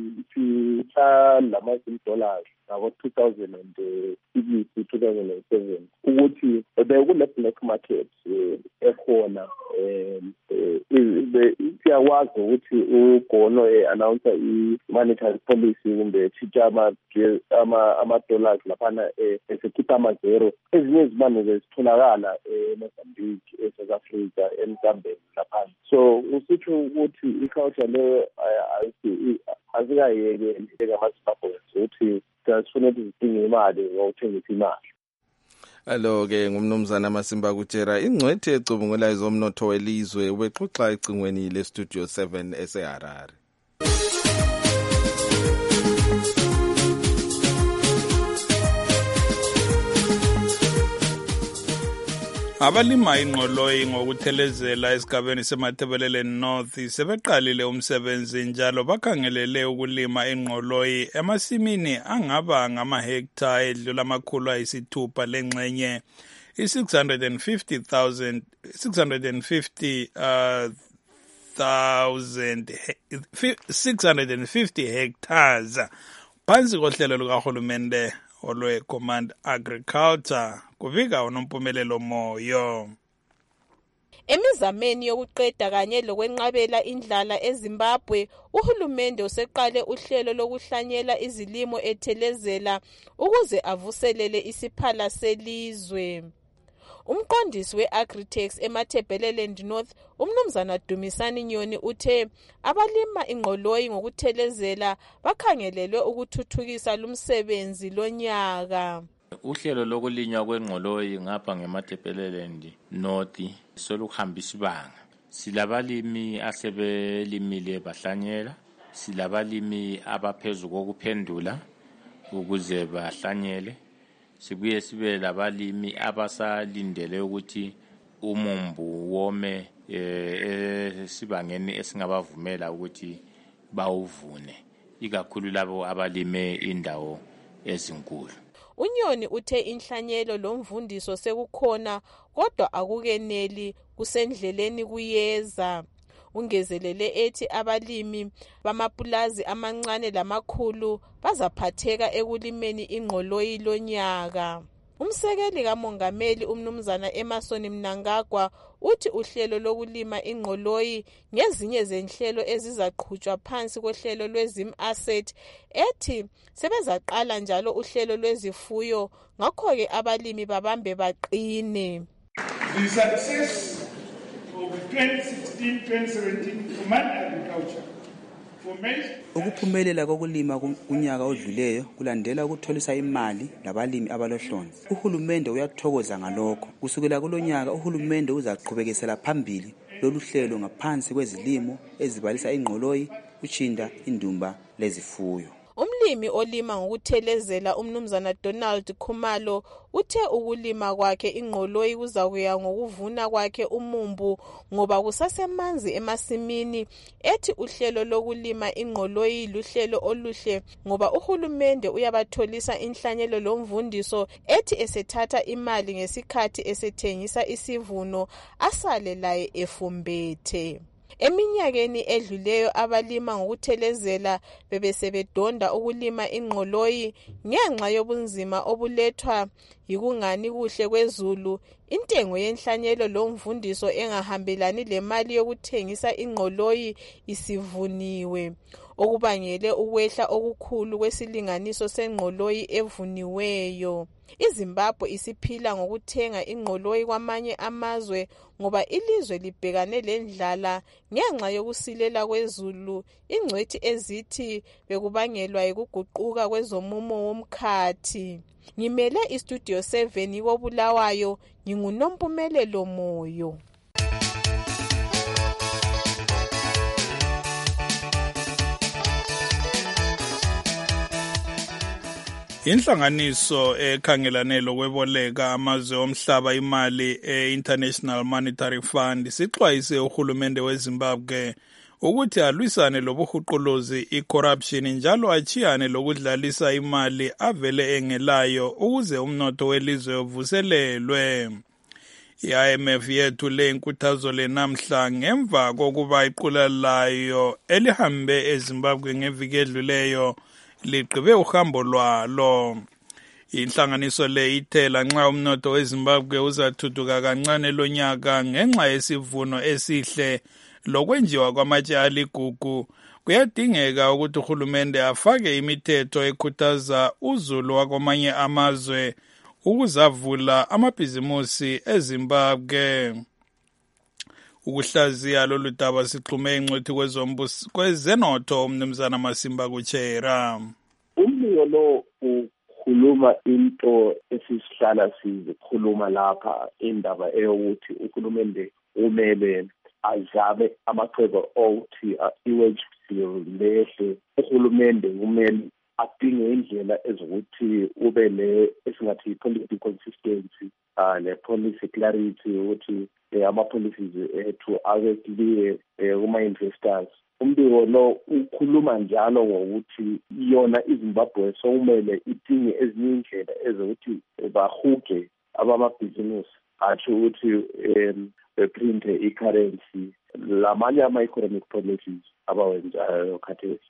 sihlala dollars ngabo two thousand six two thousand seven ukuthi bekule black market ekhona siyakwazi ukuthi ugono e-announce i-monetary policy kumbe tshintsha ama-dollars laphana esekhipha amazero. Ezinye izimane zitholakala eMozambique, eSouth Africa, eMzambeni laphana. So usitsho ukuthi i-culture leyo azikayeke ngamaZimbabwe ukuthi sifuna ukuthi zidinge imali ngokuthengisa imali. Alo-ke ngumnumzana Masimba Kutshera, ingcwethi ecubungula ezomnotho welizwe, ubexoxa ecingweni le-Studio seven eseHarare. Abalima ingqoloyi ngokuthelezela esigabeni seMatabeleland North sebeqalile umsebenzi njalo bakhangelele ukulima ingqoloyi emasimini angaba ngamahektha edlula amakhulu ayisithupha lengxenye i-six hundred fifty thousand six hundred fifty thousand six hundred fifty hectares phansi kohlelo lukahulumende olwe Command Agriculture. Kuvika unompumelelo Moyo. Emizameni yokuqeda kanye lokwenqabela indlala eZimbabwe, uhulumende useqale uhlelo lokuhlanyela izilimo ethelezela ukuze avuselele isiphala selizwe. Umqondisi we-Agritex eMatabeleland North, umnumzana Dumisani Nyoni, uthe abalima ingqoloyi ngokuthelezela bakhangelelwe ukuthuthukisa lumsebenzi lonyaka. Uhlelo lokulinywa kwengqoloyi ngapha ngeMatabeleland North soluhambisa ibanga. Silabalimi asebelimile bahlanyela, silabalimi abaphezulu kokuphendula ukuze bahlanyele. Sibuye sibe labalimi abasalindele ukuthi umumbu wome esibangeni esingabavumela ukuthi bawuvune, ikakhulu labo abalime indawo ezinkulu. Unyoni uthe inhlanyelo lomvundiso sekukhona kodwa akukeneli, kusendleleni kuyeza. Ungezelele ethi abalimi bamapulazi amancane lamakhulu bazaphatheka ekulimeni ingqoloyi lonyaka. Umsekeli kamongameli umnumzana Emerson Mnangagwa uthi uhlelo lokulima ingqoloyi ngezinye zenhlelo ezizaqhutshwa phansi kohlelo lwezim asset ethi sebezaqala njalo uhlelo lwezifuyo, ngakho-ke abalimi babambe baqine. The success of the twenty sixteen twenty seventeen Command Agriculture for maize. Ukuphumelela kokulima kunyaka odluleyo kulandela ukutholisa imali labalimi abalohlonzi. Uhulumende uyathokoza ngalokho. Kusukela kulonyaka uhulumende uzaqhubekisela phambili lolu hlelo ngaphansi kwezilimo ezibalisa ingqoloyi, utshinda, indumba lezifuyo. Umlimi olima ngokuthelezela umnumzana Donald Khumalo uthe ukulima kwakhe ingqoloyi kuzakuya ngokuvuna kwakhe umumbu ngoba kusasemanzi emasimini. Ethi uhlelo lokulima ingqoloyi luhlelo oluhle ngoba uhulumende uyabatholisa inhlanyelo lomvundiso, ethi esethatha imali ngesikhathi esethengisa isivuno asale laye efumbethe. Eminyakeni edluleyo abalima ngokuthelezela bebesebedonda ukulima ingqoloyi ngenxa yobunzima obulethwa yikungani kuhle kwezulu, intengo yenhlanyelo lomvundiso engahambelani lemali yokuthengisa ingqoloyi isivuniwe, okubangele ukwehla okukhulu kwesilinganiso sengqoloyi evuniweyo. iZimbabwe isiphila ngokuthenga ingqoloyi kwamanye amazwe ngoba ilizwe libhekane lendlala ngenxa yokusilela kwezulu, ingcwethi ezithi bekubangelwa yikuguquka kwezomumo womkhathi. Ngimele iStudio seven koBulawayo, nginguNompumelelo Moyo. Inhlanganiso ekhangelane lokweboleka amazwe omhlaba imali e-International Monetary Fund sixwayise uhulumende weZimbabwe ukuthi alwisane lobuhuquluzi, i-corruption, njalo achiyane lokudlalisa imali avele engelayo ukuze umnotho welizwe uvuselelwe. I-I M F yethule inkuthazo lenamhla ngemva kokuba iqula layo elihambe eZimbabwe ngeviki edluleyo ligqibe uhambo lwalo. Inhlanganiso le ithela nxa umnotho weZimbabwe uzathuthuka kancane lonyaka ngenxa yesivuno esihle lokwenziwa kwamatshe aligugu kuyadingeka ukuthi uhulumende afake imithetho ekhuthaza uzulu wakwamanye amazwe ukuzavula amabhizimusi eZimbabwe. Ukuhlaziya lolu daba sixhume ingcwethi kwezenotho umnumzana Masimba Kuchera. Umbiko lo ukhuluma into esisihlala sizikhuluma lapha indaba eyokuthi uhulumende umele azabe amacebo okuthi i-wage bill lehle. Uhulumende kumele adinge indlela ezokuthi ube le esingathi policy consistency uh, ne-policy clarity ukuthi ama-policies ethu abe clear kuma-investors. Umbiko lo ukhuluma njalo ngokuthi yona iZimbabwe sokumele idinge ezinye indlela ezokuthi bahuge abamabhizinisi athi ukuthi um beprinte i-currency lamanye ama-economic policies abawenzayo khathesi.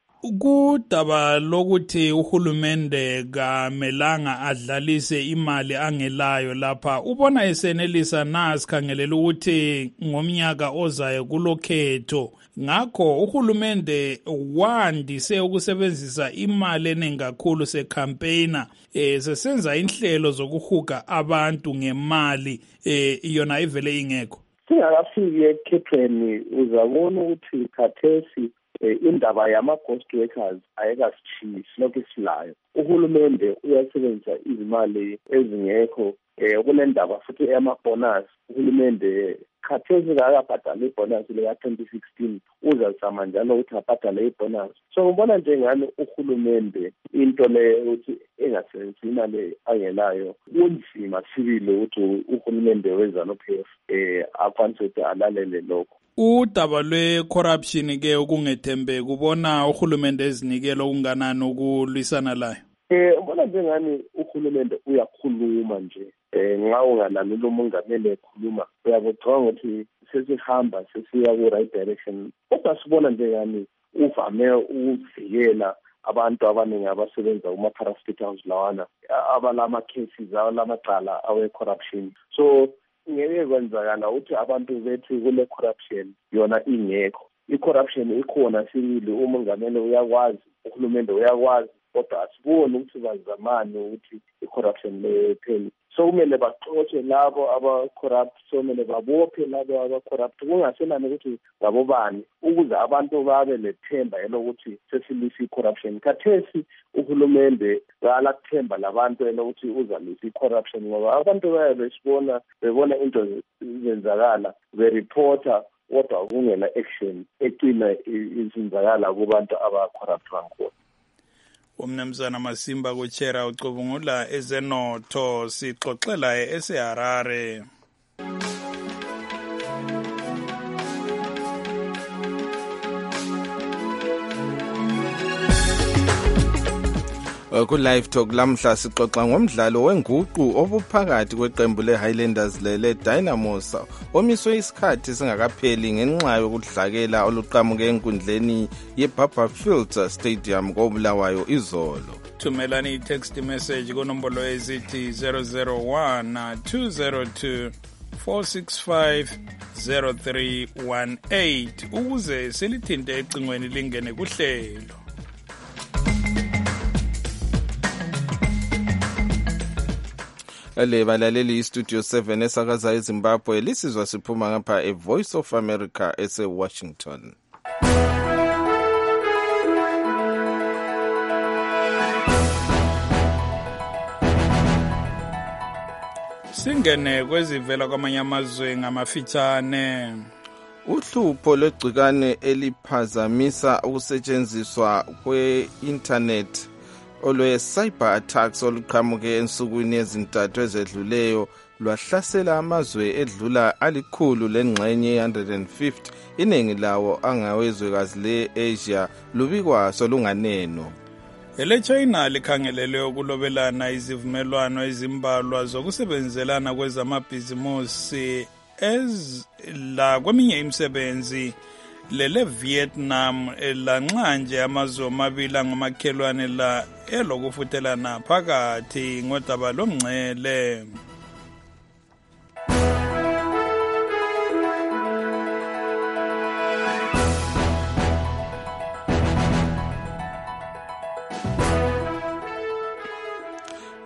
Kudaba lokuthi uhulumende kamelanga adlalise imali angelayo lapha ubona esenelisa na sikhangelela ukuthi ngomnyaka ozayo kulokhetho ngakho uhulumende wandise ukusebenzisa imali eningi kakhulu secampaigner eh sesenza inhlelo zokuhuga abantu ngemali eh iyona ivele ingekho. Singakafiki ekhethweni uzabona ukuthi khathesi indaba yama-ghost workers ayikasitshiyi silokhu silayo. Uhulumende uyasebenzisa izimali ezingekho um kunendaba futhi eyama-bonus. Uhulumende khathesi kakabhadala ibonus leka twenty sixteen uzazama njalo ukuthi abhadale ibonus. So ngibona njengani uhulumende into leyo ukuthi engasebenzisi imali angelayo kunzima sibili ukuthi uhulumende weZANU-P F um akwanise ukuthi alalele lokho. Udaba lwe-corruption ke okungethembeki kubona uhulumende ezinikela okunganani ukulwisana layo? Eh ubona njengani uhulumende uyakhuluma nje eh nxa ungalaleli umongameli ekhuluma uyabocanga ukuthi sesihamba sesiya ku-right direction. Kodwa sibona njengani uvame ukuvikela abantu abaningi abasebenza kuma-parastatals lawana abalama-cases abalamacala awe-corruption. So ngeke kwenzakala ukuthi abantu bethu kule corruption yona ingekho. I-corruption ikhona sibili, umongameli uyakwazi, uhulumende uyakwazi, kodwa asiboni ukuthi bazamani ukuthi i-corruption lepheli. So kumele baxotshe labo aba-corrupt, so kumele babophe labo aba-corrupt, kungasenani ukuthi ngabobani, ukuze abantu babe lethemba elokuthi sesilisa i-corruption. Khathesi uhulumende kalakuthemba labantu elokuthi uzalisa i-corruption ngoba abantu baye besibona bebona into zenzakala bereporta kodwa kungena action egcina izenzakala kubantu aba-corrupt kakhulu. Umnumzana Masimba Kuchera ucubungula ezenotho sixoxela eseHarare. Ku live talk lamhla sixoxa ngomdlalo wenguqu obuphakathi kweqembu leHighlanders lele Dynamos omiswe isikhathi singakapheli ngenxa yokudlakela oluqhamuke enkundleni yeBarberfield Stadium koBulawayo izolo. Thumelani i-text message kunombolo ezithi zero zero one two zero two four six five zero three one eight ukuze silithinte ecingweni lingene kuhlelo. Le balaleli iStudio seven esakaza eZimbabwe lisizwa siphuma ngapha eVoice of America ese Washington. Singene kwezivela kwamanye amazwe ngamafitshane. Uhlupho lwegcikane eliphazamisa ukusetshenziswa kwe-internet olwe-cyber attacks oluqhamuke ensukwini ezintathu ezedluleyo lwahlasela amazwe edlula alikhulu lengxenye one hundred fifty iningi lawo angawezwekazi le-Asia lubikwaso lunganeno. EleChina likhangelele ukulobelana izivumelwano ezimbalwa zokusebenzelana kwezamabhizimusi ezla kweminye imisebenzi lele Vietnam lanxanje amazwe amabili ngamakhelwane la elokufutelana phakathi ngodaba lomngcele.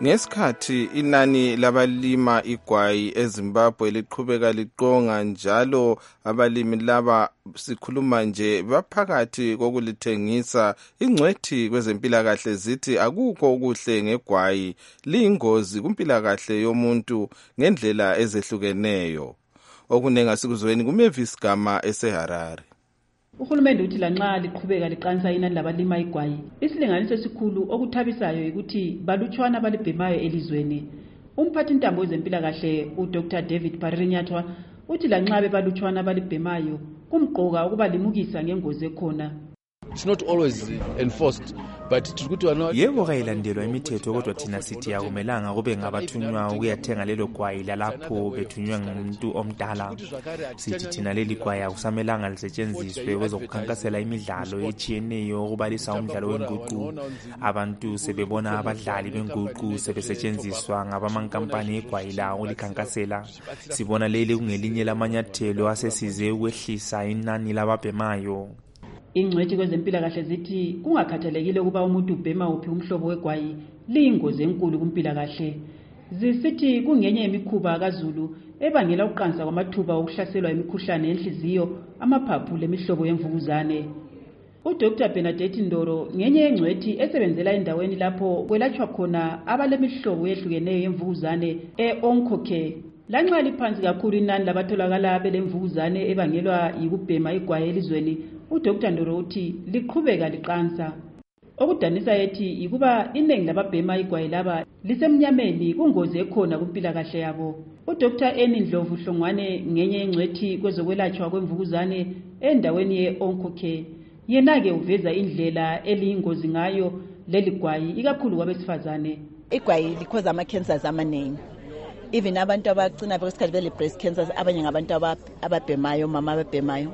Ngesikhathi inani labalima igwayi eZimbabwe liqhubeka liqonga njalo abalimi laba sikhuluma nje baphakathi kokulithengisa, ingcwethi kwezempilakahle zithi akukho okuhle ngegwayi, liyingozi kumpilakahle yomuntu ngendlela ezehlukeneyo. Okunenga sikuzweni kuMavis Gama eseHarare. Uhulumende uthi lanxa liqhubeka liqanisa inani labalima igwayi, isilinganiso esikhulu okuthabisayo ukuthi balutshwana balibhemayo elizweni. Umphathi ntambo wezempilakahle uDr David Paririnyathwa uthi lanxa bebalutshwana balibhemayo kumqoka ukuba limukisa ngengozi ekhona. It's not always enforced, but yebo kayilandelwa imithetho, kodwa thina sithi akumelanga kube ngabathunywa ukuyathenga lelo gwayi lalapho bethunywa ngumuntu omdala. Sithi thina leli gwayi akusamelanga lisetshenziswe kwezokukhankasela imidlalo etshiyeneyo ukubalisa umdlalo wenguqu. Abantu sebebona abadlali benguqu sebesetshenziswa ngabamankampani egwayi lawo likhankasela. Sibona leli kungelinye lamanyathelo asesize ukwehlisa inani lababhemayo. Ingcwethi kwezempilakahle zithi kungakhathalekile ukuba umuntu ubhema uphi umhlobo wegwayi, liyingozi enkulu kumpilakahle. Zisithi kungenye yemikhuba kaZulu ebangela ukuqansa kwamathuba okuhlaselwa imikhuhlane yenhliziyo, amaphaphu lemihlobo yemvukuzane. uDr Bernadette Ndoro ngenye yengcwethi esebenzela endaweni lapho kwelatshwa khona abalemihlobo ehlukeneyo yemvukuzane e-Oncocare. Lanxa liphansi kakhulu inani labatholakala belemvukuzane ebangelwa yikubhema igwayi elizweni, uDr Ndoro uthi liqhubeka liqansa. Okudanisa ethi yikuba iningi lababhema igwayi laba lisemnyameni kungozi ekhona kumpilakahle yabo. uDr Eni Ndlovu Hlongwane ngenye yengcwethi kwezokwelatshwa kwemvukuzane endaweni ye-Oncocare, yena-ke uveza indlela eliyingozi ngayo leli gwayi ikakhulu kwabesifazane. Igwayi likhoza ama-cancers amaningi. Even abantu abagcina besikhathi bele breast cancers, abanye ngabantu ababhemayo, mama ababhemayo.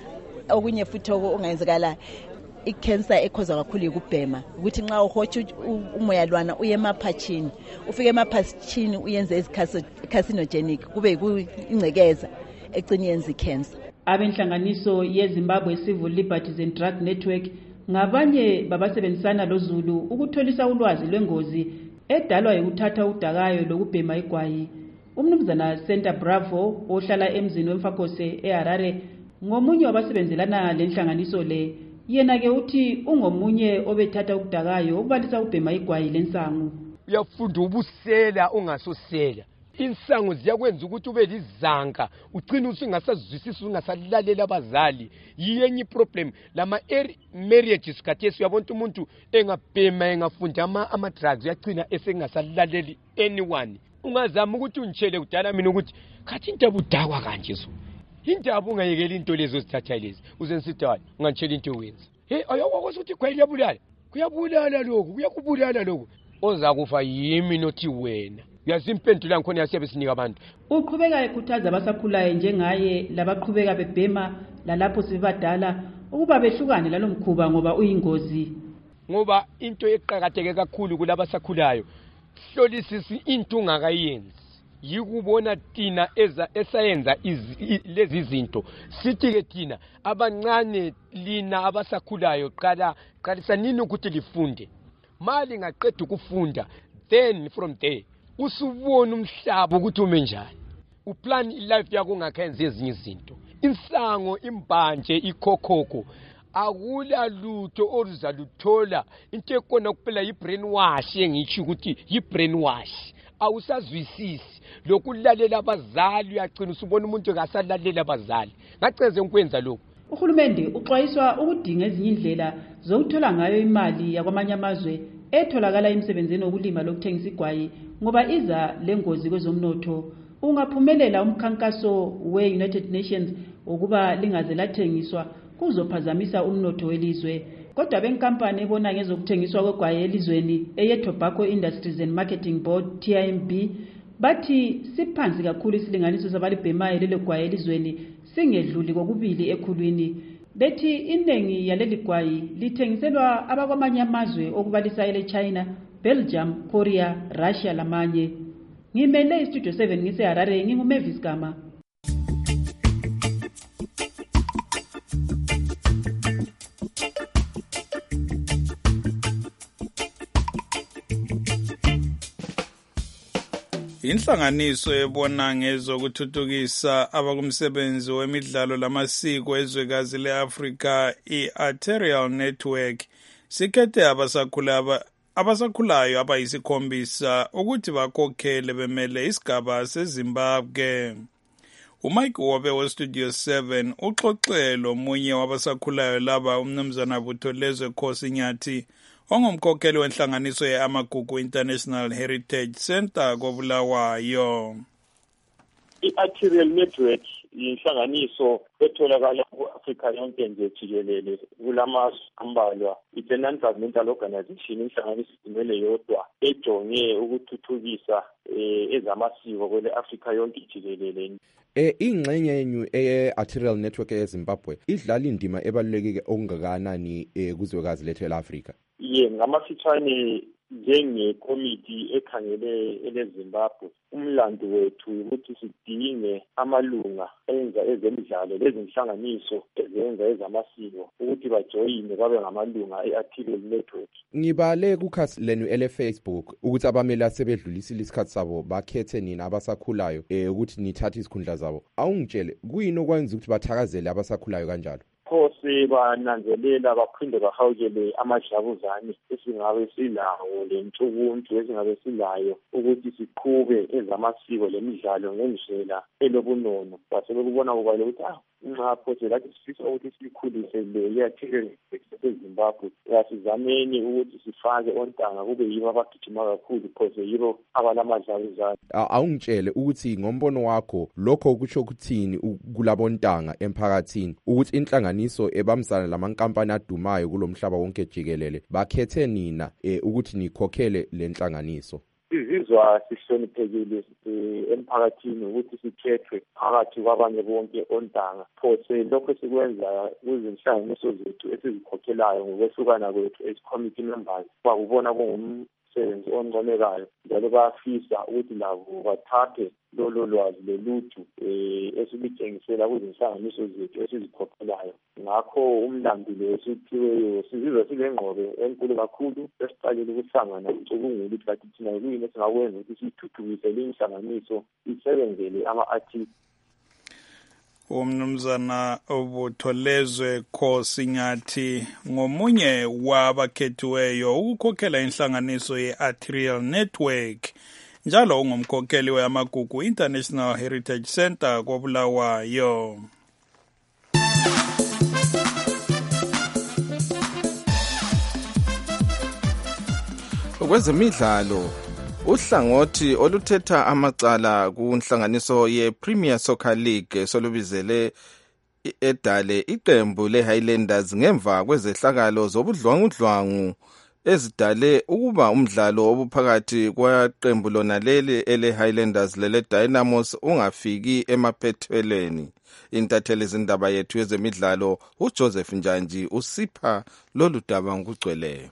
Okunye futhi okungayenzekala icancer ekhoza kakhulu ukubhema, ukuthi nxa uhotsha umoya lwana uye emaphachini, ufike emaphachini uyenze ezi-carcinogenic, kube ingcekeza egcina yenza icancer. Abenhlanganiso yeZimbabwe Civil Liberties and Drug Network ngabanye babasebenzisana loZulu ukutholisa ulwazi lwengozi edalwa yikuthatha udakayo lokubhema igwayi. Umnumzana Center Bravo ohlala emzini wemfakose eHarare ngomunye wabasebenzelana lenhlanganiso le, yena ke uthi ungomunye obethatha ukudakayo ukubalisa ubhema igwayi lensangu. Uyafunda ubusela ungasosela. Insango ziyakwenza ukuthi ube lizanka, ugcina usingasazwisisi ungasalalela abazali. Yiyenye problem lama marriages khathesi uyabona umuntu engabhema engafunda ama ama drugs uyagcina esengasalaleli anyone. Ungazama ukuthi unitshele kudala mina ukuthi khathi into abudakwa kanje so. Indaba ungayekela into lezo zithatha lezi. Uzensithathi ungantshela into wenza. Hey ayakwazi ukuthi igwayi liyabulala. Kuyabulala lokho, kuyakubulala lokho. Oza kufa yimi nothi wena. Yazimpendula ngikhona yasiyabe sinika abantu. Uqhubeka ekhuthaza abasakhulayo njengaye labaqhubeka bebhema lalapho sibadala ukuba behlukane lalomkhuba ngoba uyingozi. Ngoba into eqhakatheke kakhulu kulabasakhulayo, hlolisisi into ungakayenzi. Yikubona tina eza esayenza lezi zinto. Sithi ke tina abancane lina abasakhulayo qala qalisa nini ukuthi lifunde. Mali ngaqeda ukufunda, then from there usubona umhlaba ukuthi ume njani. Uplan life yakho ngakhenza ezinye izinto. Insango, imbanje, ikhokhoko akula lutho oluzaluthola. Into ekona kuphela yi-brainwash engithi ukuthi yi-brainwash. Awusazwisisi lokulalela abazali, uyagcina usubona umuntu ngasalalela abazali. Ngaceze ukwenza lokho. Uhulumende uxwayiswa ukudinga ezinye indlela zokuthola ngayo imali yakwamanye amazwe etholakala emsebenzini wokulima lokuthengisa igwayi ngoba iza lengozi kwezomnotho. Ungaphumelela umkhankaso we-United Nations ukuba lingaze lathengiswa kuzophazamisa umnotho welizwe. Kodwa benkampani ebona ngezokuthengiswa kwegwayi elizweni eye-Tobacco Industries and Marketing Board T I M B bathi siphansi kakhulu isilinganiso sabalibhemayo lelo gwayi elizweni singedluli kokubili ekhulwini. Bethi inengi yaleli gwayi lithengiselwa abakwamanye amazwe okubalisa ele China, Belgium, Korea, Russia lamanye. Ngimele iStudio seven ngiseHarare, nginguMavis Gama. Inhlanganiso ebona ngezokuthuthukisa abakumsebenzi wemidlalo lamasiko ezwekazi le-Afrika i-Arterial Network sikhethe abasakhula abasakhulayo abayisikhombisa ukuthi bakhokhele bemele isigaba seZimbabwe. uMike Wobe weStudio seven uxoxele omunye wabasakhulayo laba umnumzana Butholezwe Khosi Nyathi ongumkhokheli wenhlanganiso ye-Amagugu International Heritage Center koBulawayo. I-Arterial Network yinhlanganiso etholakala ku-Afrika yonke nje jikelele kulamazwe ambalwa. It's a non-governmental organization, inhlanganiso izimele yodwa ejonge ukuthuthukisa ezamasiko kwele Afrika yonke jikelele. Eh ingxenye yenu eye-Arterial Network eZimbabwe idlala indima ebalulekile okungakanani kuzwekazi lethu le-Afrika? Ye ngamafitshane njengekomiti ekhangele eleZimbabwe, umlando wethu ukuthi sidinge amalunga enza ezemidlalo lezinhlanganiso ezenza ezamasiko ukuthi bajoyine babe ngamalunga e-Arterial Network. Ngibale kukhasi lenu ele-Facebook ukuthi abameli asebedlulisile isikhathi sabo bakhethe nina abasakhulayo eh ukuthi nithathe isikhundla zabo. Awungitshele kuyini okwenza ukuthi bathakazele abasakhulayo kanjalo? Phose bananzelela baphinde bahawukele amadlabuzane esingabe silawo lentshukuntshu esingabe silayo ukuthi siqhube ezamasiko lemidlalo ngendlela elobunono. Basebekubona kubale ukuthi ah nxa phose lathi sifisa ukuthi sikhulise le ye-Arterial eZimbabwe yasizameni ukuthi sifake ontanga kube yibo abagijima kakhulu phose yibo abalamadlabuzane. Awungitshele ukuthi ngombono wakho lokho kusho ukuthini kulabontanga emphakathini ukuthi inhlanganiso ebamsana lamankampani adumayo kulomhlaba wonke jikelele bakhethe nina eh, ukuthi nikhokhele lenhlanganiso? Sizizwa sihloniphekile emphakathini ukuthi sikhethwe phakathi kwabanye bonke ontanga. Phose lokho sikwenza kuzinhlanganiso zethu esizikhokhelayo ngokwehlukana kwethu as committee members bakubona kungumsebenzi oncomekayo njalo bayafisa ukuthi labo bathathe lolo lwazi loluthu esilitshengisela kuzinhlanganiso zethu esizikhokhelayo. Ngakho umlando lo esithiweyo sizizwa silengqobe enkulu kakhulu esiqalile ukuhlangana ucubungula ukuthi kathi thina kuyini esingakwenza ukuthi sithuthukise le nhlanganiso isebenzele ama-artists. Umnumzana Butholezwe Khosi Nyathi ngomunye wabakhethiweyo ukukhokhela inhlanganiso ye-Arterial Network njalo ungumkhokheli we-Amagugu International Heritage Center koBulawayo. Kwezemidlalo uhlangothi oluthetha amacala kunhlanganiso ye-Premier Soccer League solubizele edale iqembu le-Highlanders ngemva kwezehlakalo zobudlwangudlwangu ezidale ukuba umdlalo obuphakathi kwaqembu lona leli ele-Highlanders lele Dynamos ungafiki emaphethelweni. Intatheli zindaba yethu yezemidlalo uJoseph Njanji usipha lolu daba ngokugcweleyo.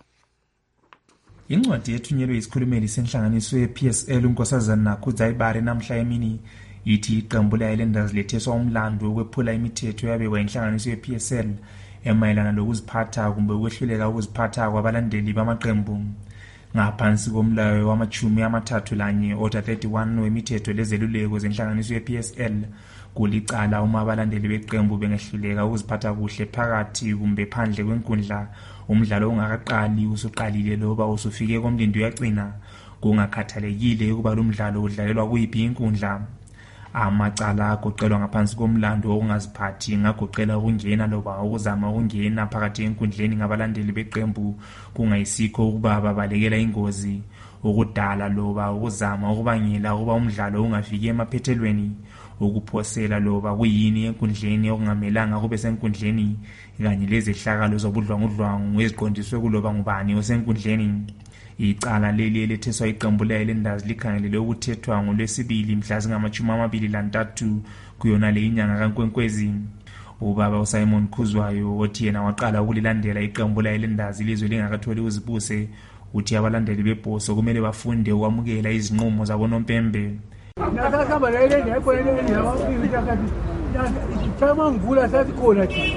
Incwadi ethunyelwe isikhulumeli senhlanganiso ye-P S L uNkosazana Nakhudzayibare namhla emini ithi iqembu le-Highlanders letheswa umlando wokwephula imithetho yabekwa inhlanganiso ye-P S L emayelana lokuziphatha kumbe ukwehluleka ukuziphatha kwabalandeli bamaqembu. Ngaphansi komlayo wamachumi amathathu lanye order thirty-one wemithetho lezeluleko zenhlanganiso ye-P S L kulicala uma abalandeli beqembu bengehluleka ukuziphatha kuhle phakathi kumbe phandle kwenkundla umdlalo ungakaqali usuqalile loba usufike komlindo uyagcina kungakhathalekile ukuba lo mdlalo udlalelwa kuyiphi inkundla. Amacala agoqelwa ngaphansi komlando okungaziphathi ngagoqela ukungena loba ukuzama ukungena phakathi enkundleni ngabalandeli beqembu kungayisikho ukuba babalekela ingozi, ukudala loba ukuzama ukubangela ukuba umdlalo ungafiki emaphethelweni, ukuphosela loba kuyini enkundleni okungamelanga kube senkundleni kanye lezehlakalo zobudlwangudlwangu eziqondiswe kuloba ngubani osenkundleni. Icala leli eletheswa iqembu le-Highlanders likhangelele ukuthethwa ngolwesibili mhla zingamachumi amabili lantathu kuyona le inyanga kaNkwenkwezi. Ubaba uSimon Khuzwayo othi yena waqala ukulilandela iqembu le-Highlanders ilizwe lingakatholi uzibuse uthi abalandeli bebhoso kumele bafunde ukwamukela izinqumo zabonompembe. Nasakamba la ile yakho ile ile yabafiki yakati chama ngula sathi khona thi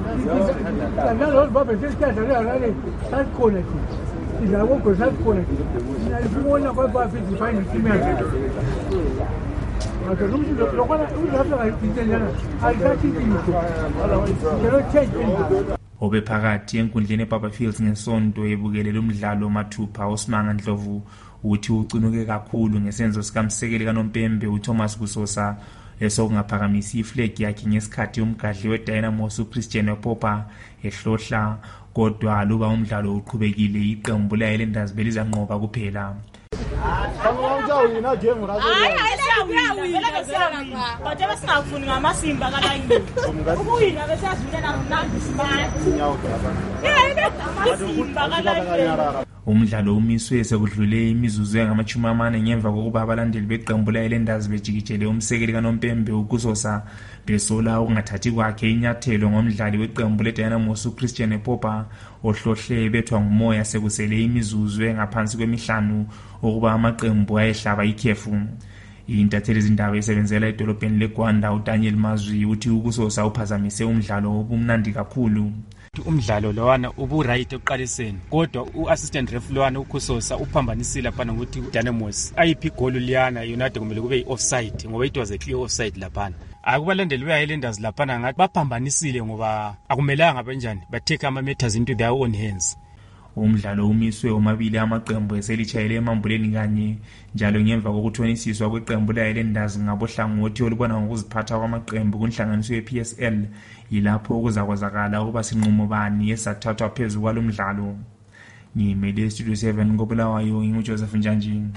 kana lo baba sesithatha la le sathi khona thi izabo ko sathi khona thi nalifuna kwa bafiki fine team yakhe obephakathi enkundleni eBaba Fields ngesonto ebukelele umdlalo mathupha uSimanga Ndlovu uthi ucinuke kakhulu ngesenzo sikamsekeli kaNompembe uThomas Kusosa esokungaphakamisa iflag yakhe ngesikhathi umgadli weDynamos uChristian Popa ehlohla, kodwa luba umdlalo uqhubekile iqembu leHighlanders belizanqoba kuphela. Umdlalo umiswe sekudlule imizuzu engamachumi amane ngemva kokuba abalandeli beqembu leHighlanders bejikijele umsekeli kaNompembe uKusosa besola ukungathathi kwakhe inyathelo ngomdlali weqembu leDynamos uChristian Popa ohlohle bethwa ngumoya sekusele imizuzu engaphansi kwemihlanu ukuba amaqembu ayehlaba ikhefu. Intatheli izindaba esebenzela edolobheni leGwanda uDaniel Mazwi uthi uKusosa uphazamise umdlalo obumnandi kakhulu. Umdlalo lowana ubu right eqaliseni, kodwa uassistant ref lowana uKusosa uphambanisile lapha ngokuthi Dynamos ayiphi goal liyana United kumele kube offside ngoba it was a clear offside lapha. Akubalandeli beHighlanders lapha ngathi baphambanisile ngoba akumelanga benjani ba take ama matters into their own hands. Umdlalo umiswe omabili amaqembu eselitshayele emambuleni kanye njalo ngemva kokuthonisiswa kweqembu leHighlanders ngabohlangothi olubona ngokuziphatha kwamaqembu kunhlanganiso ye-P S L yilapho okuzakwazakala ukuba sinqumo bani esathathwa phezulu kwalomdlalo. Ngimele Studio seven ngobulawayo nginguJoseph Njanjini.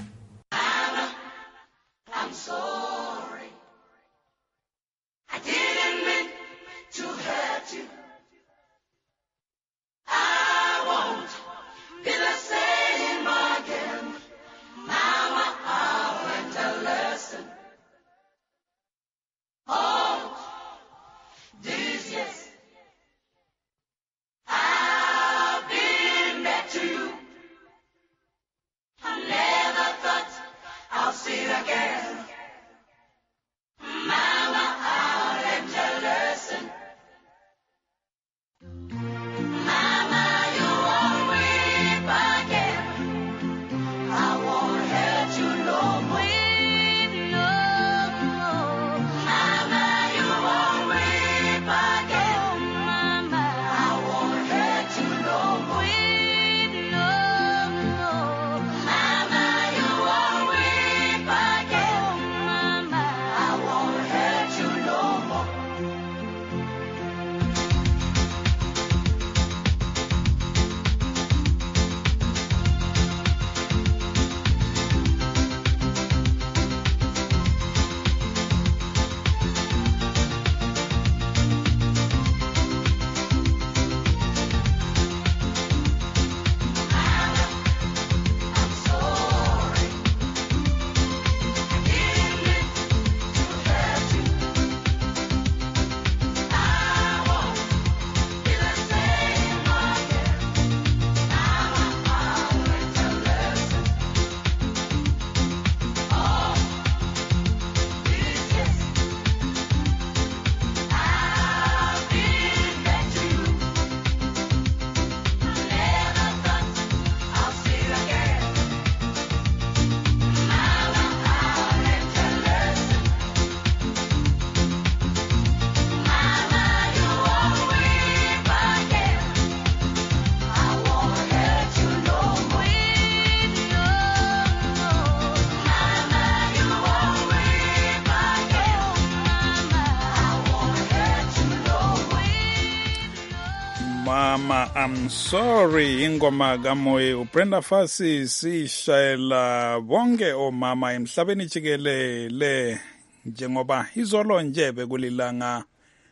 Mama I'm sorry ingoma kaMoye uBrenda Fassie sishayela bonke omama emhlabeni jikelele njengoba izolo nje bekulilanga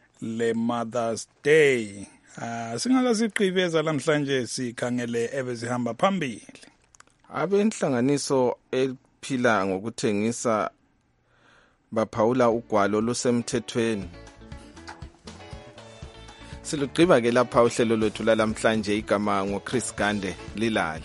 le Mother's Day. Ah singakasiqhibeza namhlanje sikhangele ebezihamba phambili. Abenhlanganiso ephila ngokuthengisa baphawula ugwalo lusemthethweni. Silugqiba ke lapha uhlelo lwethu lalamhlanje igama ngoChris Gande lilale.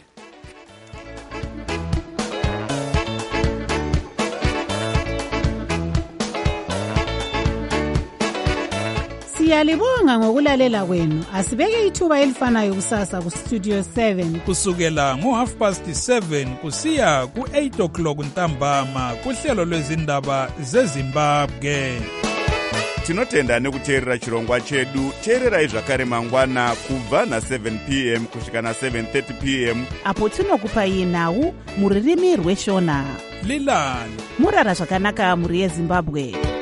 Siyalibonga ngokulalela kwenu. Asibeke ithuba elifanayo kusasa ku Studio seven kusukela ngo half past seven kusiya ku eight o'clock ntambama kuhlelo lwezindaba zeZimbabwe. Tinotenda nekuteerera chirongwa chedu. Teererai zvakare mangwana kubva na seven p m kusvika na seven thirty p m apo tinokupai nhau muririmi rweshona. Lilani murara zvakanaka muri yeZimbabwe.